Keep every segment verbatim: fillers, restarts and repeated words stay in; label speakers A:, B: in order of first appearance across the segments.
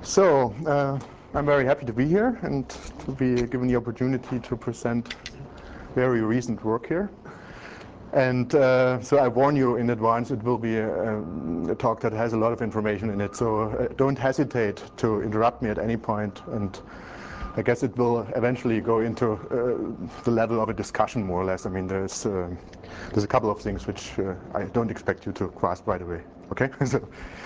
A: So, uh, I'm very happy to be here and to be given the opportunity to present very recent work here. And uh, so I warn you in advance, it will be a, a talk that has a lot of information in it, so uh, don't hesitate to interrupt me at any point, and I guess it will eventually go into uh, the level of a discussion, more or less. I mean, there's uh, there's a couple of things which uh, I don't expect you to grasp right away, okay? so,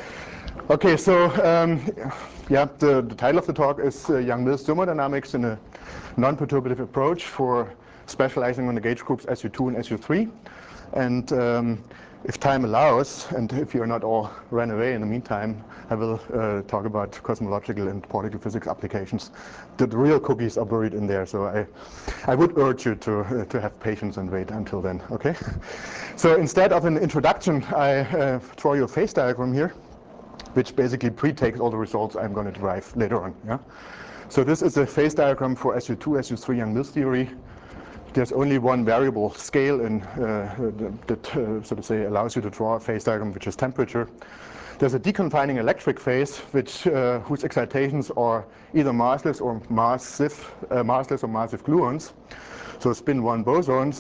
A: okay, so um, yeah, the, the title of the talk is uh, Young-Mills thermodynamics in a non-perturbative approach for specializing on the gauge groups S U two and S U three. And um, if time allows, and if you're not all ran away in the meantime, I will uh, talk about cosmological and particle physics applications. The, the real cookies are buried in there, so I, I would urge you to, uh, to have patience and wait until then, okay? So instead of an introduction, I uh, draw you a phase diagram here, which basically pre-takes all the results I'm going to derive later on. Yeah? So this is a phase diagram for S U two, S U three Young-Mills theory. There's only one variable scale in, uh, that, uh, so to say, allows you to draw a phase diagram, which is temperature. There's a deconfining electric phase, which uh, whose excitations are either massless or massive, uh, massless or massive gluons. So spin one bosons.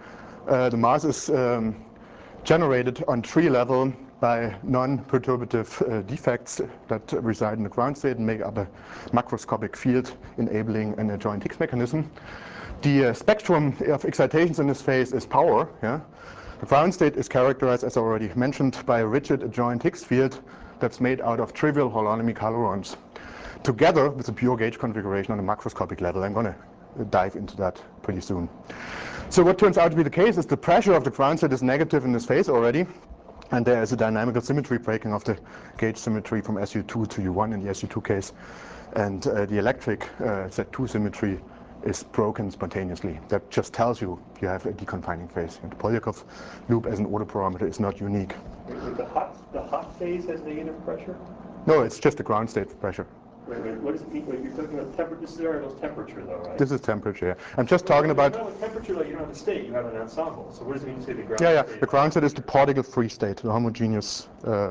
A: Uh, the mass is um, generated on tree level by non-perturbative uh, defects that reside in the ground state and make up a macroscopic field enabling an adjoint Higgs mechanism. The uh, spectrum of excitations in this phase is power. Yeah? The ground state is characterized, as already mentioned, by a rigid adjoint Higgs field that's made out of trivial holonomic halurons, together with a pure gauge configuration on a macroscopic level. I'm going to dive into that pretty soon. So what turns out to be the case is the pressure of the ground state is negative in this phase already, and there is a dynamical symmetry breaking of the gauge symmetry from S U two to U one in the S U two case, and uh, the electric uh, Z two symmetry is broken spontaneously. That just tells you you have a deconfining phase. And the Polyakov loop as an order parameter is not unique.
B: Wait, wait, the hot the hot phase has negative pressure?
A: No, it's just the ground state pressure.
B: Wait, wait, what does it mean? Wait, you're talking about temperature. This is variable's temperature, though, right?
A: This is temperature. Yeah. I'm just talking
B: But
A: about.
B: you're not with temperature, like you don't have a state. You have an ensemble. So what does it mean to say the ground
A: Yeah, yeah.
B: state?
A: The ground state is the particle-free state, the homogeneous. Uh,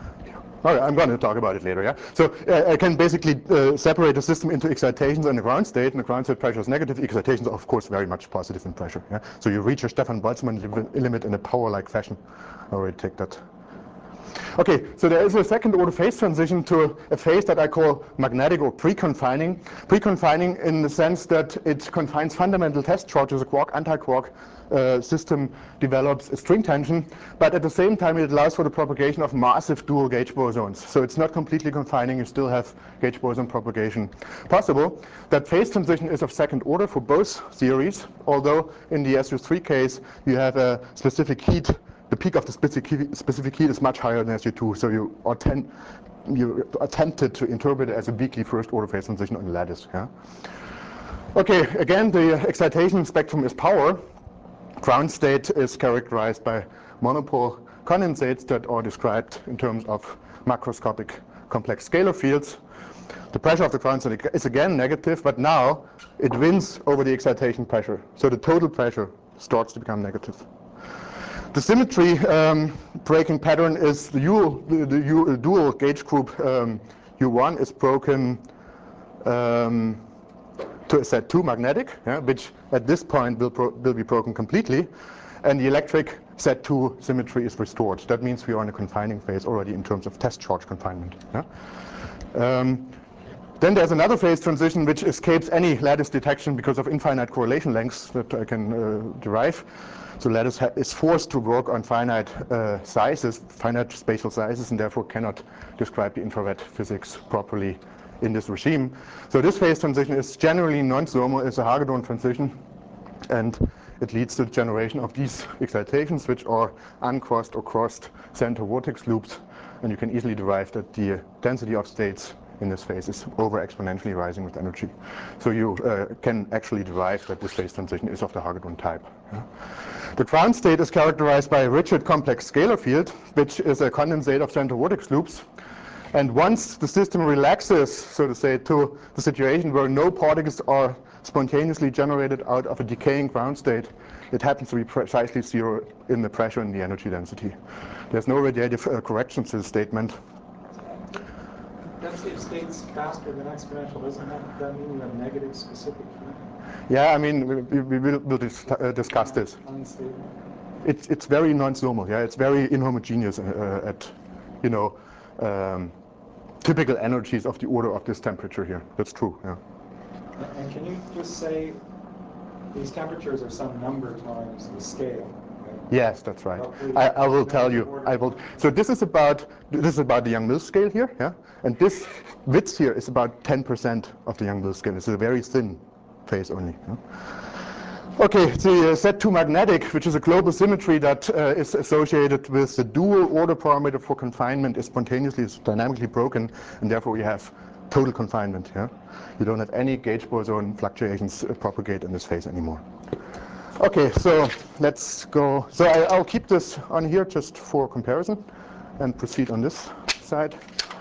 A: Okay, I'm going to talk about it later, yeah? So uh, I can basically uh, separate the system into excitations and the ground state, and the ground state pressure is negative. Excitations are, of course, very much positive in pressure, yeah? So you reach a Stefan Boltzmann limit in a power-like fashion. I already take that. Okay, so there is a second order phase transition to a phase that I call magnetic or pre-confining. Pre-confining in the sense that it confines fundamental test charges. A quark anti-quark uh, system develops a string tension, but at the same time it allows for the propagation of massive dual gauge bosons. So it's not completely confining, you still have gauge boson propagation possible. That phase transition is of second order for both theories, although in the S U three case you have a specific heat. The peak of the specific, specific heat is much higher than S U two, so you, attend, you attempted to interpret it as a weakly first order phase transition on the lattice. Yeah? Okay, again, the excitation spectrum is power. Ground state is characterized by monopole condensates that are described in terms of macroscopic complex scalar fields. The pressure of the ground state is again negative, but now it wins over the excitation pressure. So the total pressure starts to become negative. The symmetry um, breaking pattern is the, U, the, the U, dual gauge group um, U one is broken um, to a Z two magnetic, yeah, which at this point will, pro will be broken completely, and the electric Z two symmetry is restored. That means we are in a confining phase already in terms of test charge confinement. Yeah? Um, Then there's another phase transition which escapes any lattice detection because of infinite correlation lengths that I can uh, derive. So lattice is forced to work on finite uh, sizes, finite spatial sizes, and therefore cannot describe the infrared physics properly in this regime. So this phase transition is generally non-thermal, it's a Hagedorn transition, and it leads to the generation of these excitations, which are uncrossed or crossed center vortex loops, and you can easily derive that the density of states in this phase is over exponentially rising with energy. So you uh, can actually derive that this phase transition is of the Hagedorn type. Yeah? The ground state is characterized by a rigid complex scalar field, which is a condensate of center vortex loops. And once the system relaxes, so to say, to the situation where no particles are spontaneously generated out of a decaying ground state, it happens to be precisely zero in the pressure and the energy density. There's no radiative uh, correction to the statement.
C: density of states faster than exponential, doesn't that, that mean you have negative specific heat?
A: Yeah, I mean, we, we will we'll dis uh, discuss this.
C: Unstable.
A: It's it's very non-thermal. Yeah, it's very inhomogeneous uh, at, you know, um, typical energies of the order of this temperature here. That's true. Yeah.
C: And can you just say these temperatures are some number times the scale?
A: Yes, that's right. I, I will tell you. I will. So this is about this is about the Young-Mills scale here, yeah. And this width here is about ten percent of the Young-Mills scale. It's a very thin phase only. Yeah? Okay, the uh, Z two magnetic, which is a global symmetry that uh, is associated with the dual order parameter for confinement, is spontaneously, is dynamically broken, and therefore we have total confinement. Yeah, you don't have any gauge boson fluctuations uh, propagate in this phase anymore. Okay, so let's go. So I, I'll keep this on here just for comparison and proceed on this side.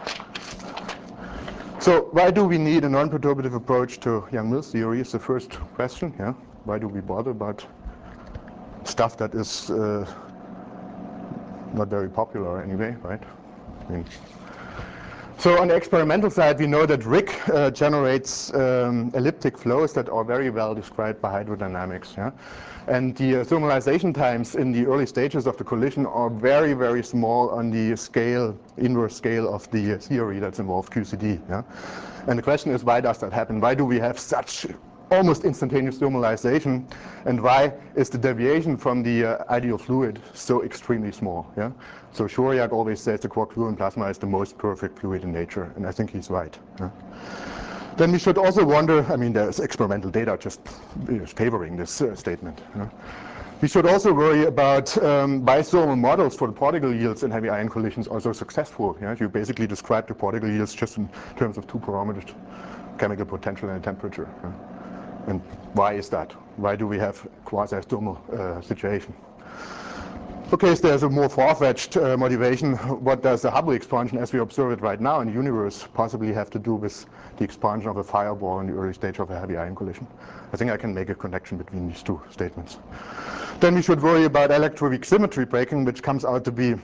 A: So why do we need a non-perturbative approach to Young-Mills theory is the first question. Yeah, why do we bother about stuff that is uh, not very popular anyway, right? I mean, so on the experimental side, we know that R I C uh, generates um, elliptic flows that are very well described by hydrodynamics. Yeah? And the uh, thermalization times in the early stages of the collision are very, very small on the scale, inverse scale of the uh, theory that's involved, Q C D. Yeah? And the question is, why does that happen? Why do we have such almost instantaneous thermalization, and why is the deviation from the uh, ideal fluid so extremely small? Yeah? So Szoriak always says the quark-gluon plasma is the most perfect fluid in nature, and I think he's right. Yeah? Then we should also wonder, I mean, there's experimental data just favoring this uh, statement. Yeah? We should also worry about um, bisothermal models for the particle yields in heavy ion collisions are so successful. Yeah? You basically describe the particle yields just in terms of two parameters, chemical potential and temperature. Yeah? And why is that? Why do we have quasi-thermal uh, situation? Okay, so there's a more far-fetched uh, motivation. What does the Hubble expansion, as we observe it right now in the universe, possibly have to do with the expansion of a fireball in the early stage of a heavy ion collision? I think I can make a connection between these two statements. Then we should worry about electroweak symmetry breaking, which comes out to be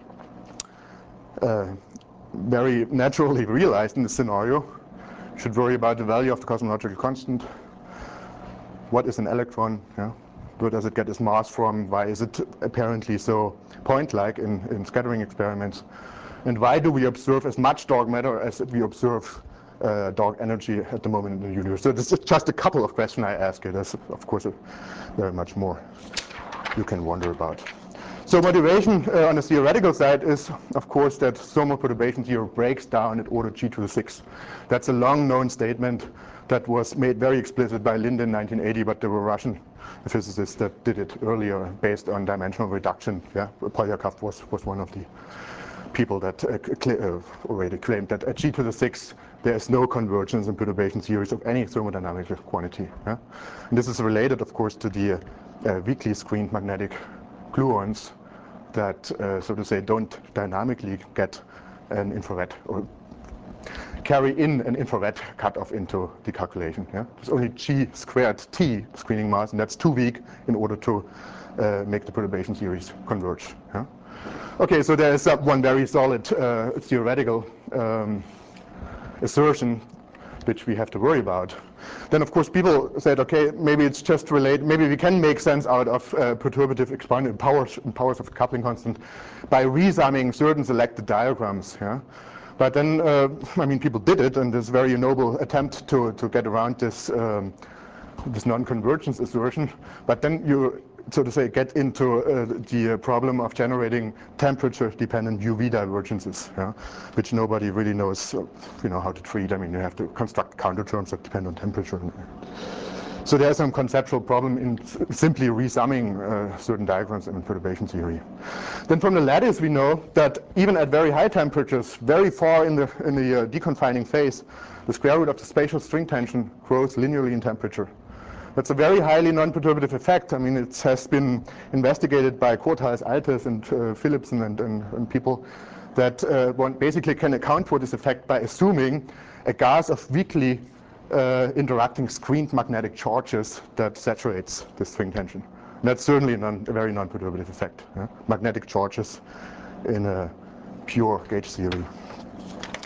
A: uh, very naturally realized in this scenario. We should worry about the value of the cosmological constant. What is an electron? Yeah? Where does it get its mass from? Why is it apparently so point-like in, in scattering experiments? And why do we observe as much dark matter as we observe uh, dark energy at the moment in the universe? So this is just a couple of questions I ask you. There's, of course, uh, very much more you can wonder about. So motivation uh, on the theoretical side is, of course, that thermal perturbation theory breaks down at order G to the six. That's a long-known statement that was made very explicit by Linde in nineteen eighty, but there were Russian physicists that did it earlier based on dimensional reduction. Yeah, Polyakov was, was one of the people that uh, cl uh, already claimed that at G to the six there is no convergence in perturbation theories of any thermodynamic quantity. Yeah? And this is related, of course, to the uh, weakly screened magnetic gluons that, uh, so to say, don't dynamically get an infrared or carry in an infrared cutoff into the calculation. Yeah? There's only G squared T screening mass, and that's too weak in order to uh, make the perturbation theories converge. Yeah? Okay, so there is uh, one very solid uh, theoretical um, assertion which we have to worry about. Then, of course, people said, okay, maybe it's just related, maybe we can make sense out of uh, perturbative expanded powers, powers of coupling constant by resumming certain selected diagrams. Yeah? But then, uh, I mean, people did it, and this very noble attempt to, to get around this, um, this non-convergence assertion. But then you, so to say, get into uh, the uh, problem of generating temperature-dependent U V divergences, yeah? Which nobody really knows, uh, you know, how to treat. I mean, you have to construct counterterms that depend on temperature. So there's some conceptual problem in simply resumming uh, certain diagrams in perturbation theory. Then from the lattice, we know that even at very high temperatures, very far in the, in the uh, deconfining phase, the square root of the spatial string tension grows linearly in temperature. That's a very highly non-perturbative effect. I mean, it has been investigated by Cortals, Altes, and uh, Philipson and, and, and people that uh, one basically can account for this effect by assuming a gas of weakly uh, interacting screened magnetic charges that saturates the string tension. And that's certainly a, non, a very non-perturbative effect. Yeah? Magnetic charges in a pure gauge theory.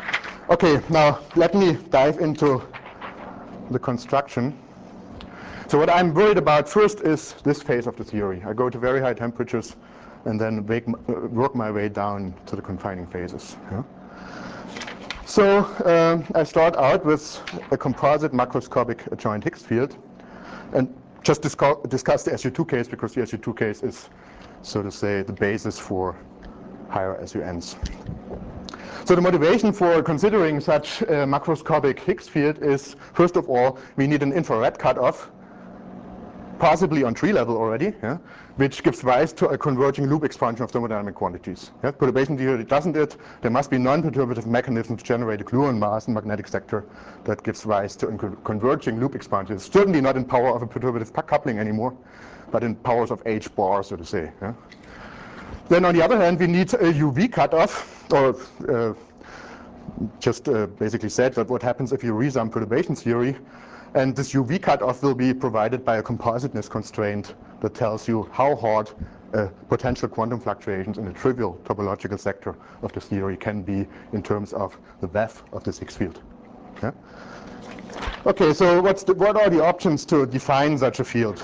A: Okay, now let me dive into the construction. So what I'm worried about first is this phase of the theory. I go to very high temperatures and then make, uh, work my way down to the confining phases. Yeah? So uh, I start out with a composite macroscopic adjoint Higgs field and just discuss, discuss the S U two case, because the S U two case is, so to say, the basis for higher S U Ns. So the motivation for considering such a macroscopic Higgs field is, first of all, we need an infrared cutoff, possibly on tree level already, yeah, which gives rise to a converging loop expansion of thermodynamic quantities. Yeah? Perturbation theory doesn't it. There must be non-perturbative mechanisms to generate a gluon mass and magnetic sector that gives rise to a converging loop expansion. It's certainly not in power of a perturbative coupling anymore, but in powers of H bar, so to say. Yeah? Then on the other hand, we need a U V cutoff, or uh, just uh, basically said that what happens if you resum perturbation theory. And this U V cutoff will be provided by a compositeness constraint that tells you how hard uh, potential quantum fluctuations in a trivial topological sector of the theory can be in terms of the W E F of this Higgs field. Yeah? Okay, so what's the, what are the options to define such a field?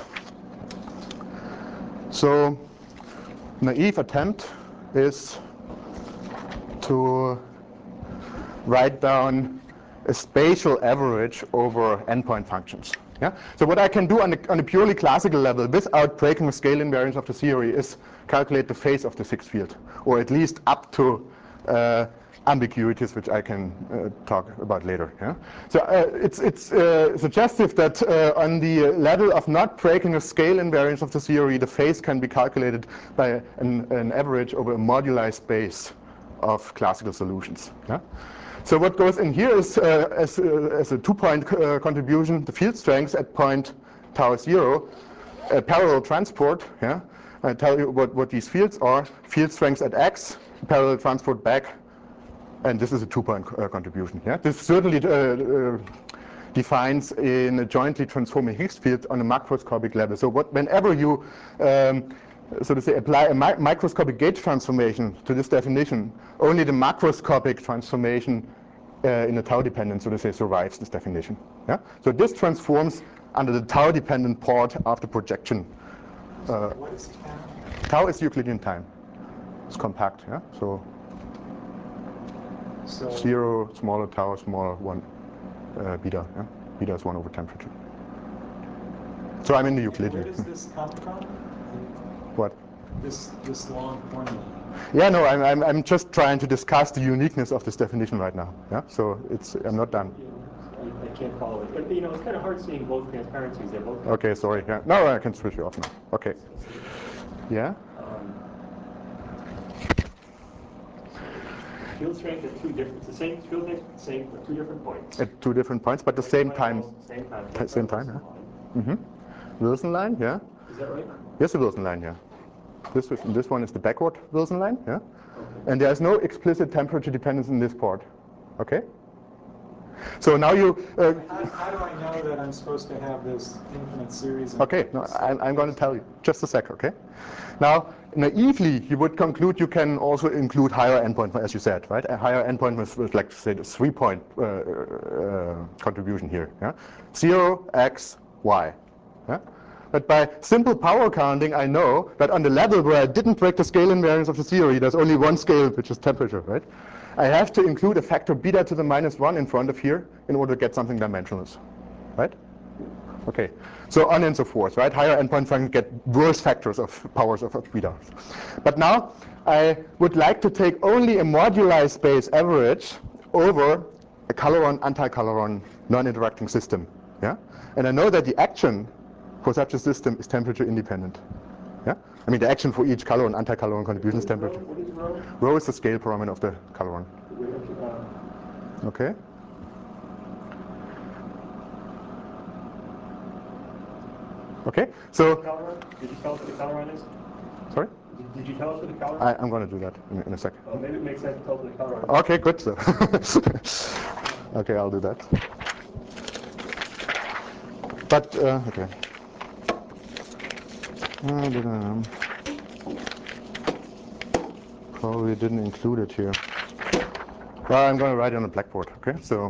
A: So, naive attempt is to write down a spatial average over endpoint functions. Yeah? So what I can do on a, on a purely classical level without breaking the scale invariance of the theory is calculate the phase of the Higgs field, or at least up to uh, ambiguities, which I can uh, talk about later. Yeah? So uh, it's, it's uh, suggestive that uh, on the level of not breaking the scale invariance of the theory, the phase can be calculated by an, an average over a moduli space of classical solutions. Yeah? So what goes in here is, uh, as, uh, as a two-point uh, contribution, the field strength at point tau zero, a parallel transport. Yeah? I tell you what, what these fields are. Field strength at x, parallel transport back, and this is a two-point uh, contribution. Yeah? This certainly uh, uh, defines in a jointly transforming Higgs field on a macroscopic level. So what, whenever you um, so to say, apply a mi microscopic gauge transformation to this definition, only the macroscopic transformation uh, in a tau-dependent, so to say, survives this definition. Yeah? So this transforms under the tau-dependent part after projection. Uh,
C: what is tau?
A: Tau is Euclidean time. It's compact. Yeah? So,
C: so
A: zero, smaller tau, smaller one, uh, beta. Yeah? Beta is one over temperature. So I'm in the Euclidean.
C: Where does this come from?
A: What?
C: This this long formula.
A: Yeah, no, I'm, I'm I'm just trying to discuss the uniqueness of this definition right now. Yeah, so it's I'm not done.
B: I, I can't follow it. But, you know, it's kind of hard seeing both transparencies. They're both.
A: Okay, sorry. Yeah, no, I can switch you off now. Okay. Yeah.
B: Um, field strength at two different. It's the same field strength, same at two different points.
A: At two different points, but the same time.
B: Same time.
A: T same time. Yeah. Mm-hmm. Wilson line. Yeah.
B: Is that right?
A: Yes, the Wilson line. Yeah. This is, this one is the backward Wilson line. Yeah.
B: Okay.
A: And there is no explicit temperature dependence in this part. Okay. So now you. Uh,
C: how, how do I know that I'm supposed to have this infinite series? Of
A: okay, no, I'm, I'm going to tell you. Just a sec, okay? Now, naively, you would conclude you can also include higher endpoint, as you said, right? A higher endpoint with, with like, say, the three-point uh, uh, contribution here. Yeah? Zero, x, y. Yeah? But by simple power counting, I know that on the level where I didn't break the scale invariance of the theory, there's only one scale, which is temperature, right? I have to include a factor beta to the minus one in front of here in order to get something dimensionless, right? Okay, so on and so forth, right? Higher endpoint functions get worse factors of powers of, of beta. But now I would like to take only a moduli space average over a Caloron, anti-Caloron, non-interacting system. Yeah, and I know that the action for such a system is temperature independent. Yeah, I mean the action for each Caloron, anti-Caloron contribution is temperature.
B: What is rho?
A: Rho is the scale parameter of the Caloron.
B: Uh,
A: Okay. Okay, so.
B: Caloron? Did you tell us what the Caloron is?
A: Sorry?
B: Did, did you tell us what the Caloron?
A: I, I'm going to do that in, in a second.
B: Oh, maybe it makes sense to tell us what the Caloron is.
A: Okay, good. So. Okay, I'll do that. But uh, okay. Uh, Probably didn't include it here. Well, I'm going to write it on a blackboard. Okay, so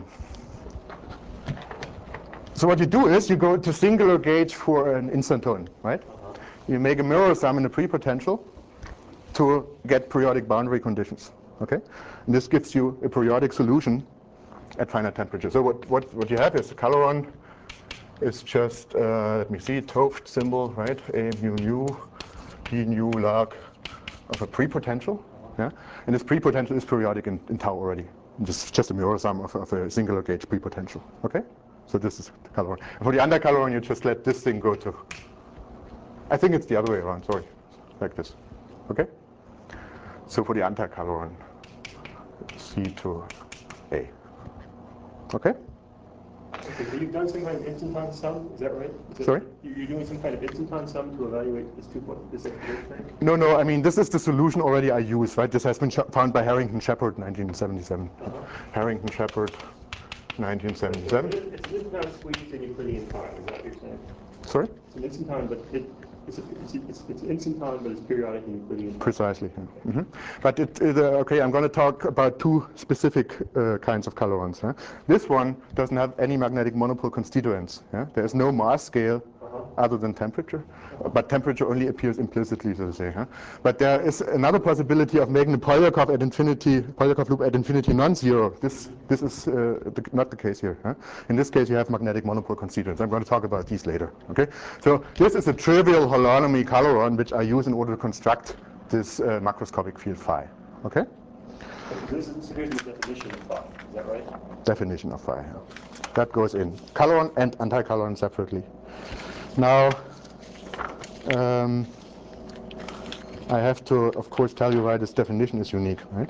A: so what you do is you go to singular gauge for an instantone, right?
B: Uh-huh.
A: You make a mirror sum in a prepotential to get periodic boundary conditions. Okay, and this gives you a periodic solution at finite temperature. So what what what you have is the caloron is just uh, let me see, T O F T symbol, right? A mu nu d nu log of a prepotential. Yeah, and this prepotential is periodic in, in tau already. Just just a mirror sum of, of a singular gauge prepotential. Okay, so this is the caloron. And for the undercaloron, you just let this thing go to. I think it's the other way around. Sorry, like this. Okay. So for the anticaloron, C to A. Okay.
B: Okay, so you've done some kind of instanton sum, is that right? Is that,
A: Sorry?
B: You're doing some kind of instanton sum to evaluate this two point this thing?
A: No, no. I mean, this is the solution already I use, right? This has been found by Harrington-Shepard, nineteen seventy-seven.
B: Uh-huh.
A: Harrington-Shepard, nineteen seventy-seven.
B: It's an instanton squeezed in Euclidean time, is that what you're saying?
A: Sorry?
B: It's an instanton, but it, it's, a, it's, it's, it's instanton, but it's periodic in Euclidean time.
A: Precisely. Yeah. Mm-hmm. But it, it, uh, okay, I'm going to talk about two specific uh, kinds of calorons. Huh? This one doesn't have any magnetic monopole constituents. Yeah? There is no mass scale
B: Uh-huh.
A: other than temperature, uh-huh. But temperature only appears implicitly, so to say. Huh? But there is another possibility of making the Polyakov at infinity, Polyakov loop at infinity non-zero. This this is uh, the, not the case here. Huh? In this case, you have magnetic monopole constituents. I'm going to talk about these later. Okay. So this is a trivial holonomy caloron which I use in order to construct this uh, macroscopic field phi. Okay.
B: Okay, this is, here's the definition of phi, is that right?
A: Definition of phi. Yeah. That goes in caloron and anticaloron separately. Now, um, I have to, of course, tell you why this definition is unique, right?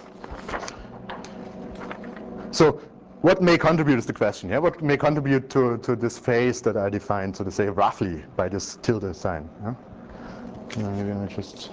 A: So, what may contribute is the question, yeah? What may contribute to, to this phase that I defined, so to say, roughly by this tilde sign? Yeah? Uh, maybe I just,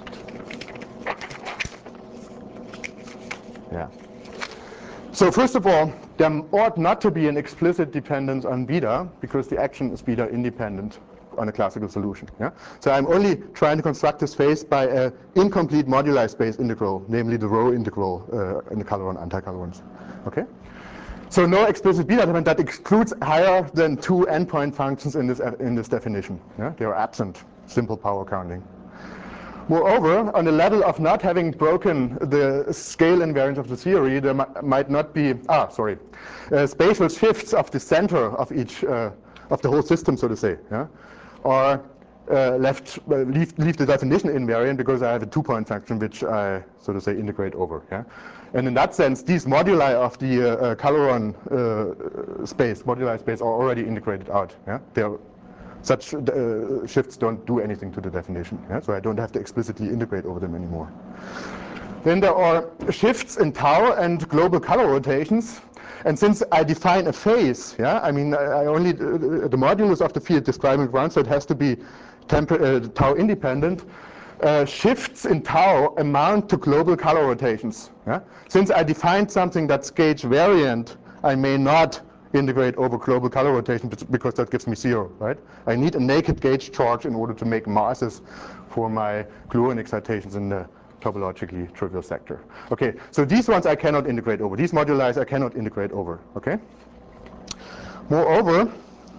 A: yeah. So first of all, there ought not to be an explicit dependence on beta, because the action is beta independent on a classical solution. Yeah? So I'm only trying to construct this phase by an incomplete moduli space integral, namely the rho integral uh, in the caloron anticalorons. Okay? So no explicit beta element that excludes higher than two endpoint functions in this in this definition. Yeah? They are absent, simple power counting. Moreover, on the level of not having broken the scale invariance of the theory, there might not be, ah, sorry, uh, spatial shifts of the center of each, uh, of the whole system, so to say, yeah? Or uh, left, uh, leave, leave the definition invariant because I have a two-point function which I, so to say, integrate over, yeah? And in that sense, these moduli of the uh, uh, caloron uh, space, moduli space, are already integrated out, yeah? They're Such uh, shifts don't do anything to the definition, yeah? So I don't have to explicitly integrate over them anymore. Then there are shifts in tau and global color rotations. And since I define a phase, yeah, I mean, I only uh, the modulus of the field describing ground state has to be uh, tau independent. Uh, shifts in tau amount to global color rotations. Yeah? Since I defined something that's gauge variant, I may not integrate over global color rotation because that gives me zero, right? I need a naked gauge charge in order to make masses for my gluon excitations in the topologically trivial sector. Okay, so these ones I cannot integrate over. These moduli I cannot integrate over, okay? Moreover,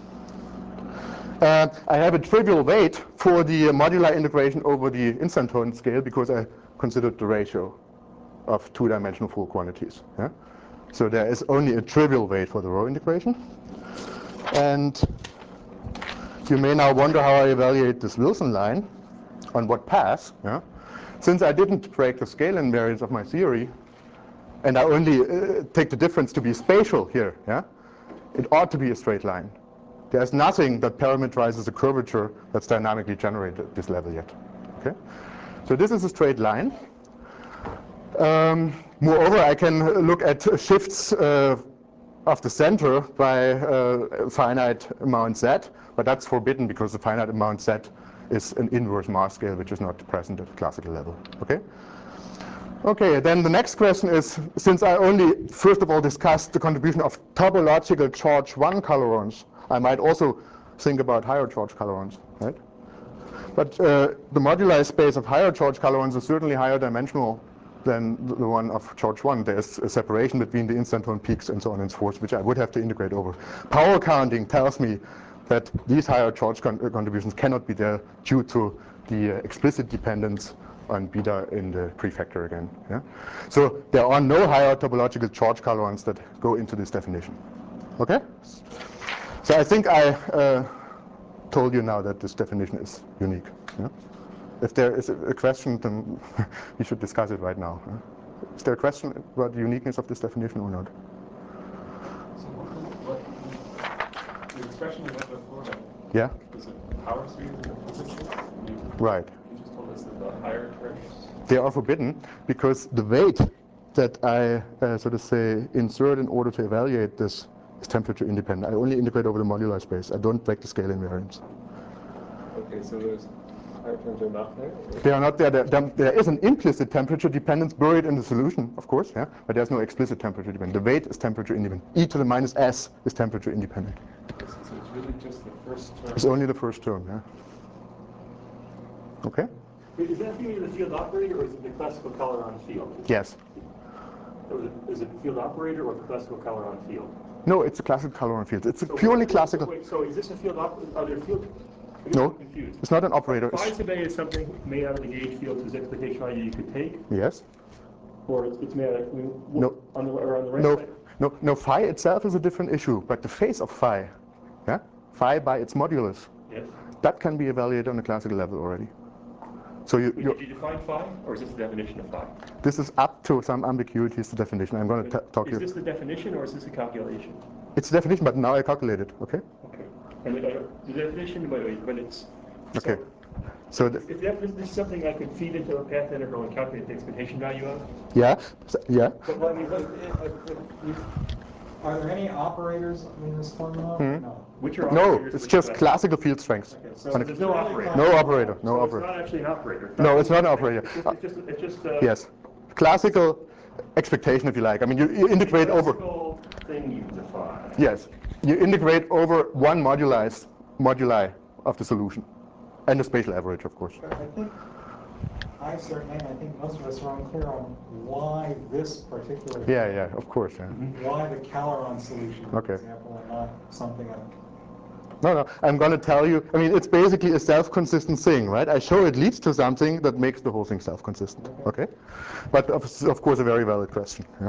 A: uh, I have a trivial weight for the uh, modular integration over the instantone scale because I considered the ratio of two-dimensional full quantities. Yeah? So there is only a trivial weight for the rho integration. And you may now wonder how I evaluate this Wilson line, on what path. Yeah? Since I didn't break the scale invariance of my theory, and I only uh, take the difference to be spatial here, yeah? It ought to be a straight line. There's nothing that parameterizes the curvature that's dynamically generated at this level yet. Okay? So this is a straight line. Um, moreover, I can look at shifts uh, of the center by uh, finite amount z, but that's forbidden because the finite amount z is an inverse mass scale which is not present at the classical level. Okay? Okay, then the next question is, since I only first of all discussed the contribution of topological charge one calorons, I might also think about higher charge calorons, right? But uh, the moduli space of higher charge calorons is certainly higher dimensional than the one of charge one. There's a separation between the instanton peaks and so on and so forth, which I would have to integrate over. Power counting tells me that these higher charge con contributions cannot be there due to the uh, explicit dependence on beta in the prefactor again. Yeah? So there are no higher topological charge colorants that go into this definition. Okay? So I think I uh, told you now that this definition is unique. Yeah? If there is a question, then we should discuss it right now. Yeah? Is there a question about the uniqueness of this definition or not?
C: So what, what the expression you had before,
A: Yeah?
C: was it power series and physicists?
A: Right.
C: You just told us that the higher terms.
A: They are forbidden because the weight that I, uh, so to say, insert in order to evaluate this is temperature independent. I only integrate over the modular space. I don't break the scale invariance.
C: Okay, so there's higher terms are not there?
A: They are not there. There, there. There is an implicit temperature dependence buried in the solution, of course, yeah, but there's no explicit temperature dependence. The weight is temperature independent. E to the minus S is temperature independent.
C: So it's really just the first term?
A: It's only the first term, yeah. Okay?
B: Is that being the field operator or is it the classical Caloran field?
A: Yes.
B: Or is it, is it the field operator or the classical Caloran field?
A: No, it's a classical Caloran field. It's a
B: So
A: purely
B: wait,
A: classical.
B: Wait, so is this a field operator? Are there field? I guess
A: No,
B: I'm confused.
A: it's not an operator.
B: Phi
A: It's,
B: sub A is something made out of the gauge field whose expectation value you could take,
A: yes.
B: or it's, it's made out of, I mean,
A: No.
B: on the, or on the right
A: No,
B: side?
A: no, no. Phi itself is a different issue, but the phase of phi, yeah, phi by its modulus,
B: Yes.
A: that can be evaluated on a classical level already. So you,
B: Wait,
A: you
B: did you define phi, or is this the definition of phi?
A: this is up to some ambiguity is the definition. I'm going to talk to
B: Is
A: you.
B: this the definition, or is this a calculation?
A: It's the definition, but now I calculate it. Okay.
B: Okay. And the, uh, the definition, wait, wait, but it's
A: Okay.
B: So,
A: So the,
B: if that, this is something I could feed into a path integral and calculate the expectation value of.
A: yeah, so, yeah.
B: But well, I mean, what, if, if, if,
C: Are there any operators in this formula?
A: Hmm.
C: No.
B: which are
A: No,
B: operators?
A: it's
B: which
A: just
B: are-
A: classical field strengths.
C: Okay, so
A: On a-
B: there's no operator.
A: No operator. No
B: So it's
A: operator.
B: not actually an operator. It's
A: No,
B: not-
A: it's not an operator.
B: It's just, it's just, it's just uh,
A: Yes, classical expectation, if you like. I mean, you, you integrate over.
B: classical thing you define.
A: Yes, you integrate over one moduli moduli of the solution, and the spatial average, of course.
C: But I think, I certainly, I think most of us are unclear on why this particular.
A: Yeah, yeah, of course. Yeah.
C: Why the Caloran solution, for
A: Okay.
C: example, and not something else.
A: No, no, I'm going to tell you. I mean, it's basically a self-consistent thing, right? I show it leads to something that makes the whole thing self-consistent. Okay, but of, of course, a very valid question. Yeah?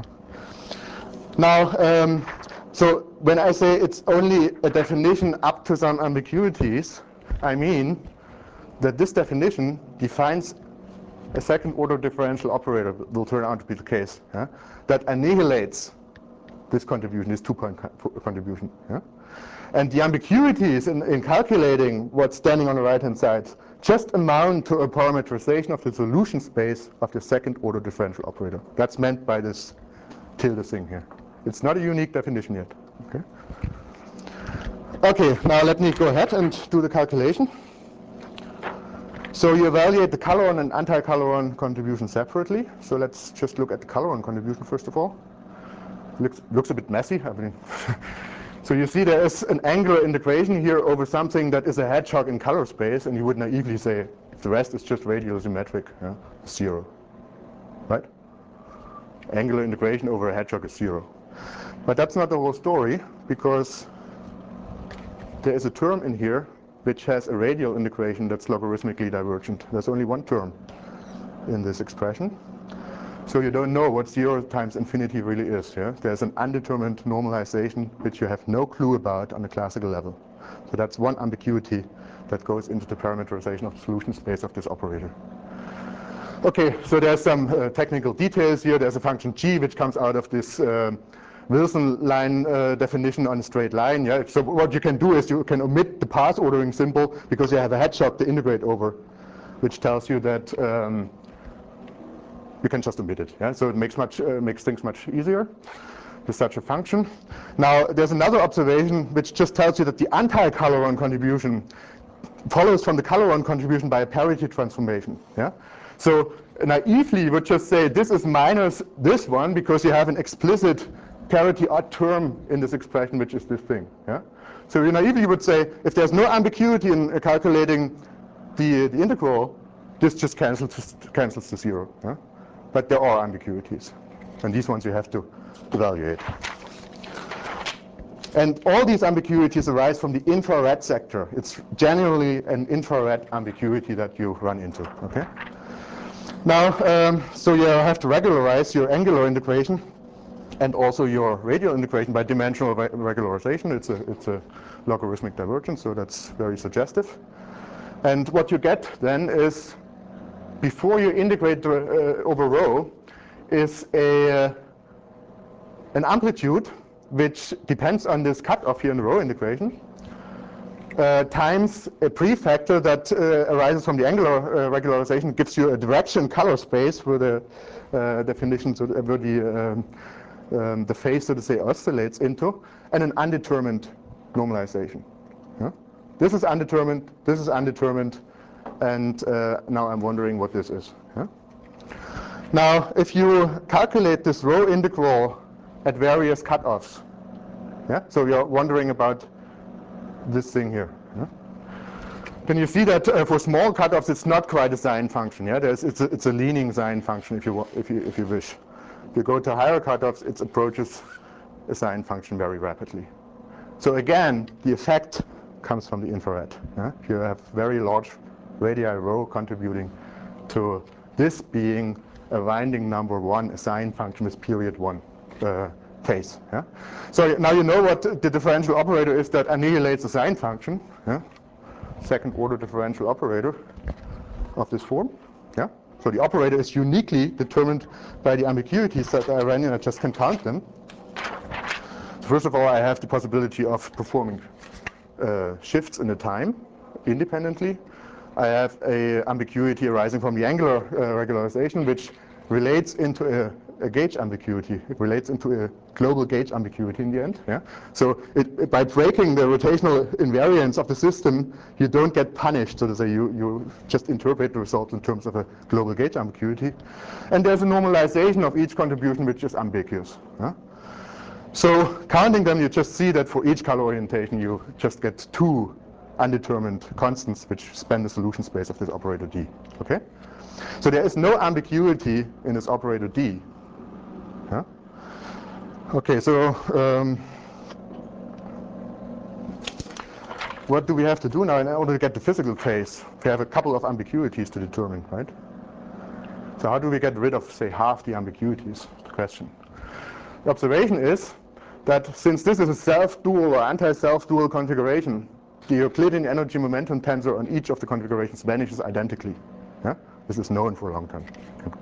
A: Now, um, so when I say it's only a definition up to some ambiguities, I mean that this definition defines a second-order differential operator will turn out to be the case, yeah? That annihilates this contribution, this two-point co contribution. Yeah? And the ambiguities in, in calculating what's standing on the right-hand side just amount to a parameterization of the solution space of the second-order differential operator. That's meant by this tilde thing here. It's not a unique definition yet. Okay. Okay, now let me go ahead and do the calculation. So you evaluate the Caloran and anti-Caloran contribution separately. So let's just look at the Caloran contribution first of all. Looks, looks a bit messy. I mean, so you see there is an angular integration here over something that is a hedgehog in color space, and you would naively say if the rest is just radial symmetric, yeah, zero, right? Angular integration over a hedgehog is zero. But that's not the whole story, because there is a term in here which has a radial integration that's logarithmically divergent. There's only one term in this expression. So you don't know what zero times infinity really is. Yeah? There's an undetermined normalization which you have no clue about on the classical level. So that's one ambiguity that goes into the parameterization of the solution space of this operator. Okay, so there's some uh, technical details here. There's a function g which comes out of this uh, Wilson line uh, definition on a straight line. Yeah? So what you can do is you can omit the path ordering symbol because you have a hedgehog to integrate over, which tells you that um, you can just omit it. Yeah? So it makes, much, uh, makes things much easier with such a function. Now there's another observation which just tells you that the anti-Caloran contribution follows from the Caloran contribution by a parity transformation. Yeah? So naively you would just say this is minus this one because you have an explicit parity odd term in this expression, which is this thing. Yeah? So you naively would say if there's no ambiguity in uh, calculating the, the integral, this just cancels, cancels to zero. Yeah? but there are ambiguities. And these ones you have to evaluate. And all these ambiguities arise from the infrared sector. It's generally an infrared ambiguity that you run into, okay? Now, um, so you have to regularize your angular integration and also your radial integration by dimensional re regularization. It's a, it's a logarithmic divergence, so that's very suggestive. And what you get then is, before you integrate uh, over rho, is a, uh, an amplitude which depends on this cutoff here in the rho integration, uh, times a prefactor that uh, arises from the angular uh, regularization, gives you a direction color space where the uh, definition, so where the, um, um, the phase, so to say, oscillates into, and an undetermined normalization. Yeah? This is undetermined, this is undetermined, and uh, now I'm wondering what this is. Yeah? Now, if you calculate this rho integral at various cutoffs, yeah? So you're wondering about this thing here. Yeah? Can you see that uh, for small cutoffs it's not quite a sine function? Yeah, There's, it's, a, it's a leaning sine function if you, if, you, if you wish. If you go to higher cutoffs, it approaches a sine function very rapidly. So again, the effect comes from the infrared. Yeah? You have very large radii rho contributing to this being a winding number one, a sine function with period one uh, phase. Yeah? So now you know what the differential operator is that annihilates the sine function. Yeah? Second order differential operator of this form. Yeah? So the operator is uniquely determined by the ambiguities that I ran in. I just can count them. First of all, I have the possibility of performing uh, shifts in the time independently. I have a ambiguity arising from the angular uh, regularization, which relates into a, a gauge ambiguity. It relates into a global gauge ambiguity in the end. Yeah? So it, it, by breaking the rotational invariance of the system, you don't get punished, so to say. You, you just interpret the result in terms of a global gauge ambiguity. And there's a normalization of each contribution which is ambiguous. Yeah? So counting them, you just see that for each color orientation, you just get two undetermined constants which span the solution space of this operator D. Okay? So there is no ambiguity in this operator D. Huh? Okay, so um, what do we have to do now in order to get the physical phase? We have a couple of ambiguities to determine, right? So how do we get rid of, say, half the ambiguities? The question. The observation is that since this is a self-dual or anti-self-dual configuration, the Euclidean energy momentum tensor on each of the configurations vanishes identically. Yeah? This is known for a long time.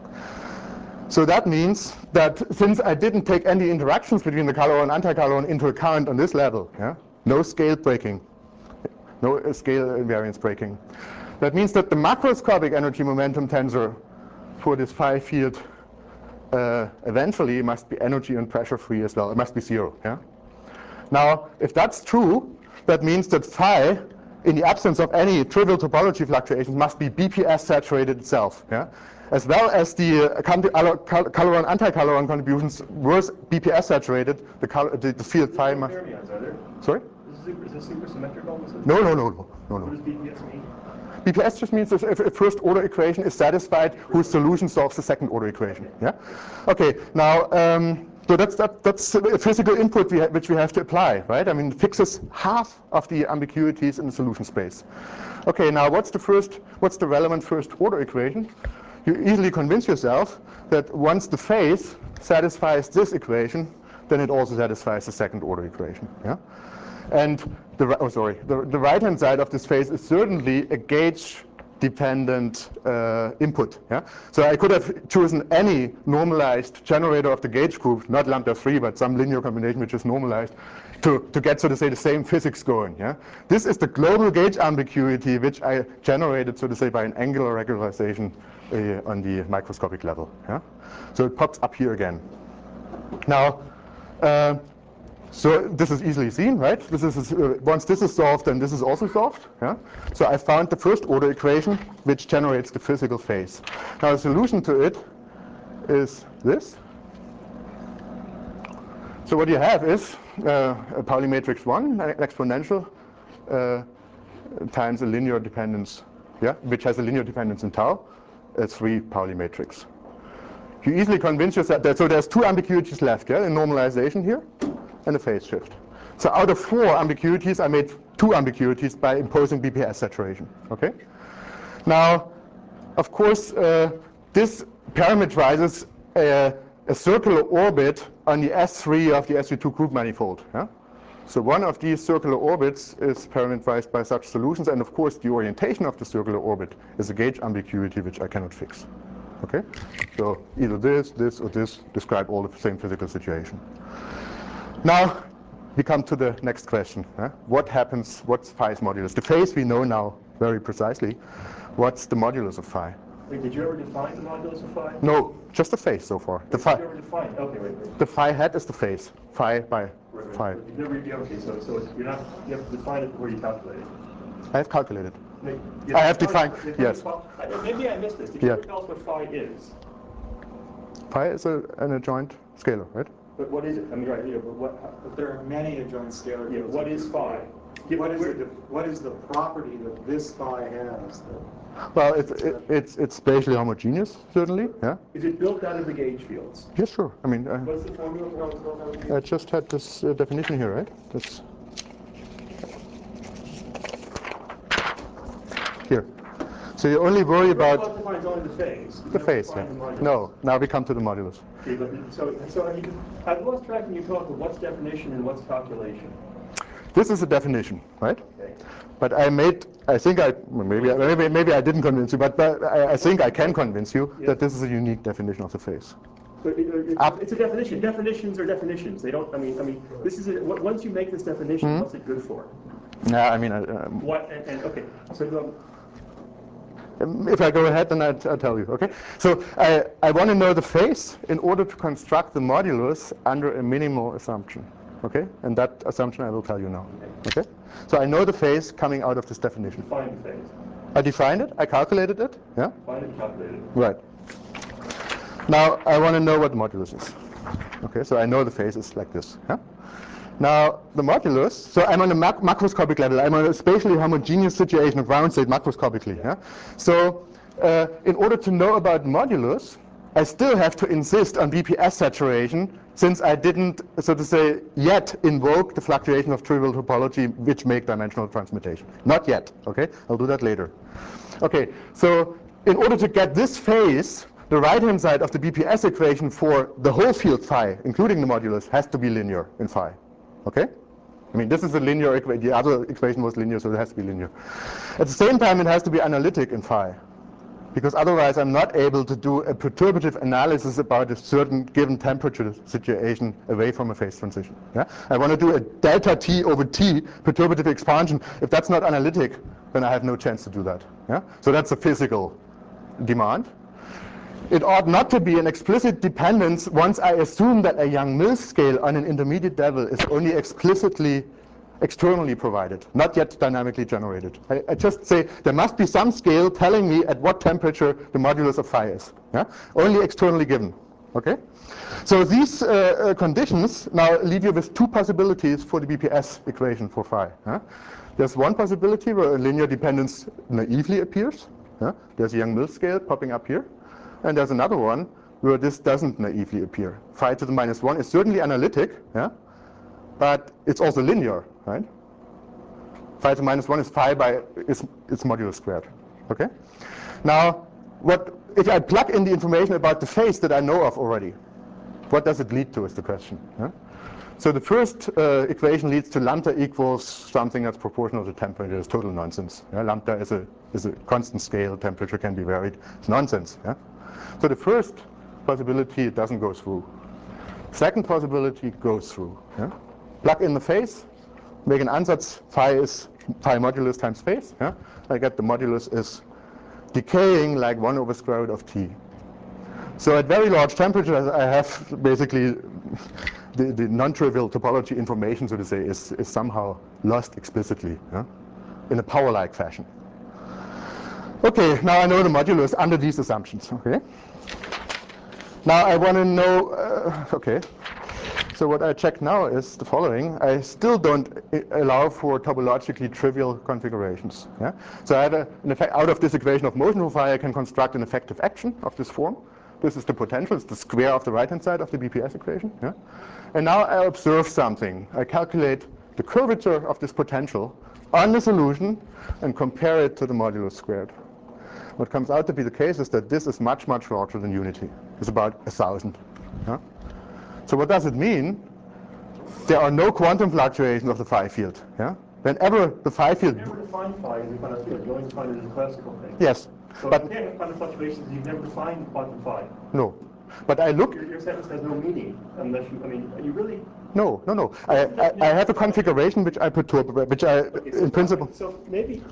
A: So that means that since I didn't take any interactions between the color and anti-color into account on this level, yeah? No scale breaking, no scale invariance breaking, that means that the macroscopic energy momentum tensor for this phi field uh, eventually must be energy and pressure free as well. It must be zero. Yeah? Now, if that's true, that means that phi, in the absence of any trivial topology fluctuations, must be B P S saturated itself. Yeah? As well as the uh, coloron anti-coloron contributions were B P S saturated, the, color, the, the field phi must.
B: Fermions, are there?
A: Sorry?
B: Is, super, is this supersymmetrical? This is
A: No, no, no, no, no, no.
B: What does B P S mean?
A: B P S just means if a first order equation is satisfied whose solution solves the second order equation. Yeah? Okay, now, um, so that's, that, that's a physical input we which we have to apply, right? I mean, it fixes half of the ambiguities in the solution space. Okay, now what's the first, what's the relevant first order equation? You easily convince yourself that once the phase satisfies this equation, then it also satisfies the second order equation. Yeah? And the, oh, sorry, the, the right-hand side of this phase is certainly a gauge-dependent uh, input. Yeah? So I could have chosen any normalized generator of the gauge group, not lambda three, but some linear combination which is normalized, to, to get, so to say, the same physics going. Yeah? This is the global gauge ambiguity which I generated, so to say, by an angular regularization uh, on the microscopic level. Yeah? So it pops up here again. Now, uh, so this is easily seen, right? This is uh, once this is solved, then this is also solved. Yeah? So I found the first order equation which generates the physical phase. Now the solution to it is this. So what you have is uh, a Pauli matrix one, an exponential uh, times a linear dependence, yeah, which has a linear dependence in tau, a three Pauli matrix. You easily convince yourself that, so there's two ambiguities left, yeah, in normalization here, and a phase shift. So out of four ambiguities, I made two ambiguities by imposing B P S saturation, okay? Now, of course, uh, this parameterizes a, a circular orbit on the S three of the S U two group manifold, yeah? So one of these circular orbits is parameterized by such solutions, and of course the orientation of the circular orbit is a gauge ambiguity which I cannot fix. Okay? So either this, this, or this describe all the same physical situation. Now we come to the next question. Huh? What happens, what's phi's modulus? The phase we know now very precisely. What's the modulus of phi?
B: Wait, did you ever define the modulus of phi?
A: No, just the phase so far. The
B: Did
A: phi,
B: you ever define it? Okay, wait, wait.
A: the phi hat is the phase. Phi by
B: Right, right.
A: phi.
B: But you've never, yeah, okay, so, so you're not, you have to define it before you calculate it.
A: I have calculated.
B: Wait,
A: I have
B: tell us-
A: defined-
B: tell
A: yes.
B: us phi- uh, Maybe I missed this. Did you
A: Yeah.
B: ever tell us what phi is?
A: Phi is a, an adjoint scalar, right?
B: But what is it? I mean, right, yeah, but what,
C: But there are many adjoint scalar
B: yeah,
C: fields.
B: what is phi? Give-
C: What is,
B: where-
C: the, what is the property that this phi has? That,
A: Well, it's it, it's it's spatially homogeneous, certainly. Yeah.
B: Is it built out of the gauge fields?
A: Yes, sure. I mean, uh,
B: What's the formula for how it's built out of the
A: I
B: gauge?
A: just had this uh, definition here, right? This here. So you only worry about
B: First defines only the phase. You
A: the
B: never
A: phase. Yeah.
B: define the modulus.
A: No. Now we come to the modulus.
B: Okay, but so, so I mean, I've lost track when you talk of what's definition and what's calculation.
A: This is a definition, right?
B: Okay.
A: But I made, I think I, well, maybe, I- maybe, maybe I didn't convince you, but, but I, I think I can convince you
B: Yes.
A: that this is a unique definition of the phase.
B: But it, it,
A: Up.
B: it's a definition. Definitions are definitions. They don't. I mean, I mean, this is a, w- once you make this definition,
A: Hmm?
B: what's it good for?
A: Yeah, I mean, I, um,
B: What? And, and okay. So um,
A: Um, if I go ahead, then I'll, I'll tell you, okay? So I, I want to know the phase in order to construct the modulus under a minimal assumption, okay? And that assumption I will tell you now, okay? So I know the phase coming out of this definition.
B: define the phase.
A: I defined it, I calculated it, yeah?
B: Define it, calculate it.
A: Right. Now I want to know what the modulus is. Okay, so I know the phase is like this, yeah? Now, the modulus, so I'm on a mac macroscopic level. I'm on a spatially homogeneous situation, a ground state macroscopically. Yeah? So, uh, in order to know about modulus, I still have to insist on B P S saturation, since I didn't, so to say, yet invoke the fluctuation of trivial topology which make dimensional transmutation. Not yet, okay? I'll do that later. Okay, so in order to get this phase, the right-hand side of the B P S equation for the whole field phi, including the modulus, has to be linear in phi. Okay? I mean, this is a linear equation. The other equation was linear, so it has to be linear. At the same time, it has to be analytic in phi, because otherwise I'm not able to do a perturbative analysis about a certain given temperature situation away from a phase transition. Yeah? I want to do a delta T over T perturbative expansion. If that's not analytic, then I have no chance to do that. Yeah? So that's a physical demand. It ought not to be an explicit dependence once I assume that a Young-Mills scale on an intermediate level is only explicitly externally provided, not yet dynamically generated. I, I just say there must be some scale telling me at what temperature the modulus of phi is. Yeah? Only externally given. Okay? So these uh, uh, conditions now leave you with two possibilities for the B P S equation for phi. Yeah? There's one possibility where a linear dependence naively appears. Yeah? There's a Young-Mills scale popping up here. And there's another one where this doesn't naively appear. Phi to the minus one is certainly analytic, yeah, but it's also linear, right? Phi to the minus one is phi by its, its modulus squared. Okay. Now, what if I plug in the information about the phase that I know of already? What does it lead to? Is the question. Yeah? So the first uh, equation leads to lambda equals something that's proportional to temperature. It's total nonsense. Yeah? Lambda is a is a constant scale. Temperature can be varied. It's nonsense. Yeah? So the first possibility doesn't go through. Second possibility goes through. Yeah? Plug in the phase, make an ansatz, phi is phi modulus times phase. Yeah? I get the modulus is decaying like one over square root of t. So at very large temperatures, I have basically the, the non-trivial topology information, so to say, is, is somehow lost explicitly, yeah? In a power-like fashion. Okay, now I know the modulus under these assumptions. Okay. Now I want to know, uh, okay, so what I check now is the following. I still don't allow for topologically trivial configurations. Yeah? So I have a, an effect, out of this equation of motion for phi, I can construct an effective action of this form. This is the potential. It's the square of the right-hand side of the B P S equation. Yeah? And now I observe something. I calculate the curvature of this potential on the solution and compare it to the modulus squared. What comes out to be the case is that this is much, much larger than unity. It's about a thousand. Yeah? So what does it mean? There are no quantum fluctuations of the phi field. Yeah? Whenever the phi field...
B: You never define phi as a quantum field. You only define it as a classical thing.
A: Yes.
B: So
A: but
B: if you can't have quantum fluctuations, you've never defined quantum phi.
A: No. But I look...
B: Your, your sentence has no meaning unless you, I mean, are you really...
A: No, no, no. I, I, I have a configuration which I perturb, which I,
B: Okay, so
A: in principle...
B: So maybe...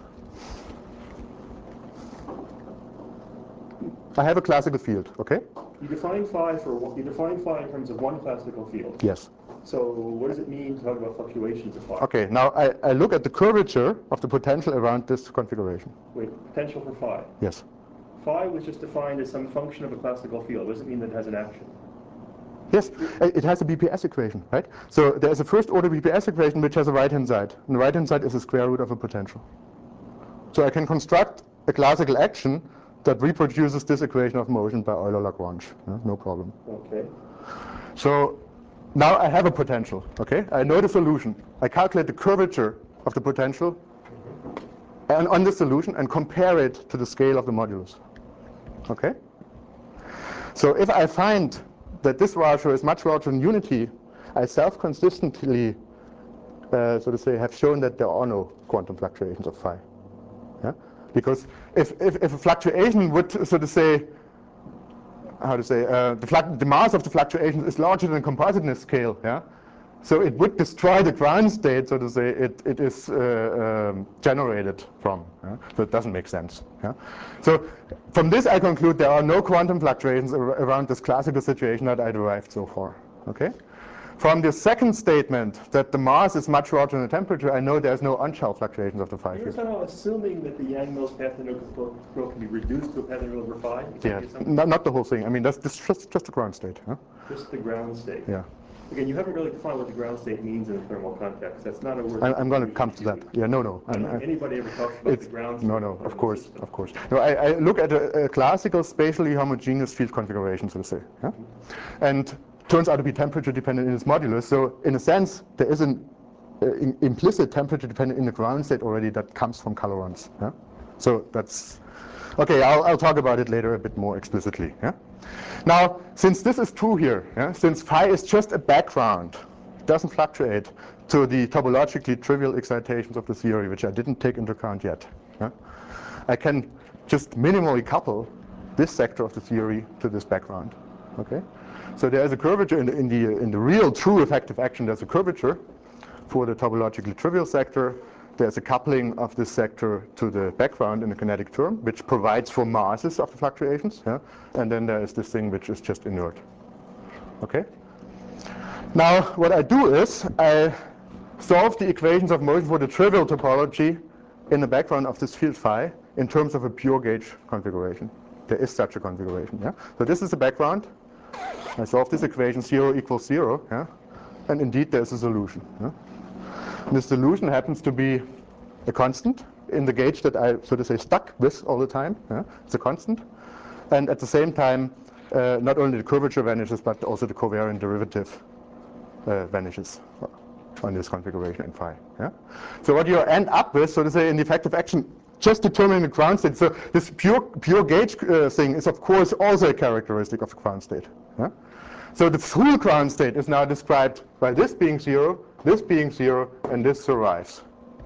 A: I have a classical field, okay?
B: You define phi for one, you define phi in terms of one classical field.
A: Yes.
B: So what does it mean to talk about fluctuations of phi?
A: Okay, now I, I look at the curvature of the potential around this configuration.
B: Wait, potential for phi.
A: Yes.
B: Phi was just defined as some function of a classical field. What does it mean that it has an action?
A: Yes, it has a B P S equation, right? So there's a first order B P S equation which has a right-hand side. And the right-hand side is the square root of a potential. So I can construct a classical action that reproduces this equation of motion by Euler-Lagrange. Yeah, no problem.
B: Okay.
A: So now I have a potential, okay? I know the solution. I calculate the curvature of the potential and on the solution and compare it to the scale of the modulus, okay? So if I find that this ratio is much larger than unity, I self-consistently, uh, so to say, have shown that there are no quantum fluctuations of phi. Yeah? Because if, if, if a fluctuation would, so to say, how to say, uh, the, the mass of the fluctuation is larger than compositeness scale, yeah? So it would destroy the ground state, so to say, it, it is uh, um, generated from. Yeah? So it doesn't make sense. Yeah? So from this I conclude there are no quantum fluctuations ar around this classical situation that I derived so far. Okay? From the second statement that the mass is much larger than the temperature, I know there's no on-shell fluctuations of the phi
B: You're
A: field.
B: somehow assuming that the Yang-Mills path integral can be reduced to a path integral over phi?
A: Yeah, not, not the whole thing. I mean, that's, that's just, just the ground state. Huh?
B: Just the ground state.
A: Yeah.
B: Again, you haven't really defined what the ground state means in a thermal context. That's not a word.
A: I'm, I'm going to come to that. Yeah, no, no.
B: I don't
A: I'm,
B: think anybody ever talks about the ground state.
A: No, no, of course, of course. No, I, I look at a, a classical spatially homogeneous field configuration, so to say. Yeah? Mm-hmm. And turns out to be temperature dependent in its modulus. So in a sense, there is an uh, in, implicit temperature dependent in the ground state already that comes from colorons. Yeah? So that's, okay, I'll, I'll talk about it later a bit more explicitly. Yeah? Now, since this is true here, yeah, since phi is just a background, it doesn't fluctuate to the topologically trivial excitations of the theory, which I didn't take into account yet. Yeah? I can just minimally couple this sector of the theory to this background. Okay? So there is a curvature in the, in the, in the real true effective action, there's a curvature for the topologically trivial sector. There's a coupling of this sector to the background in the kinetic term, which provides for masses of the fluctuations. Yeah? And then there is this thing which is just inert. Okay? Now, what I do is I solve the equations of motion for the trivial topology in the background of this field phi in terms of a pure gauge configuration. There is such a configuration. Yeah? So this is the background. I solve this equation, zero equals zero. Yeah? And indeed, there's a solution. Yeah? And the solution happens to be a constant in the gauge that I, so to say, stuck with all the time. Yeah? It's a constant. And at the same time, uh, not only the curvature vanishes, but also the covariant derivative uh, vanishes on this configuration in phi. Yeah? So what you end up with, so to say, in the effective action, just determining the ground state. So this pure, pure gauge uh, thing is, of course, also a characteristic of the ground state. Yeah? So the full ground state is now described by this being zero, this being zero, and this survives.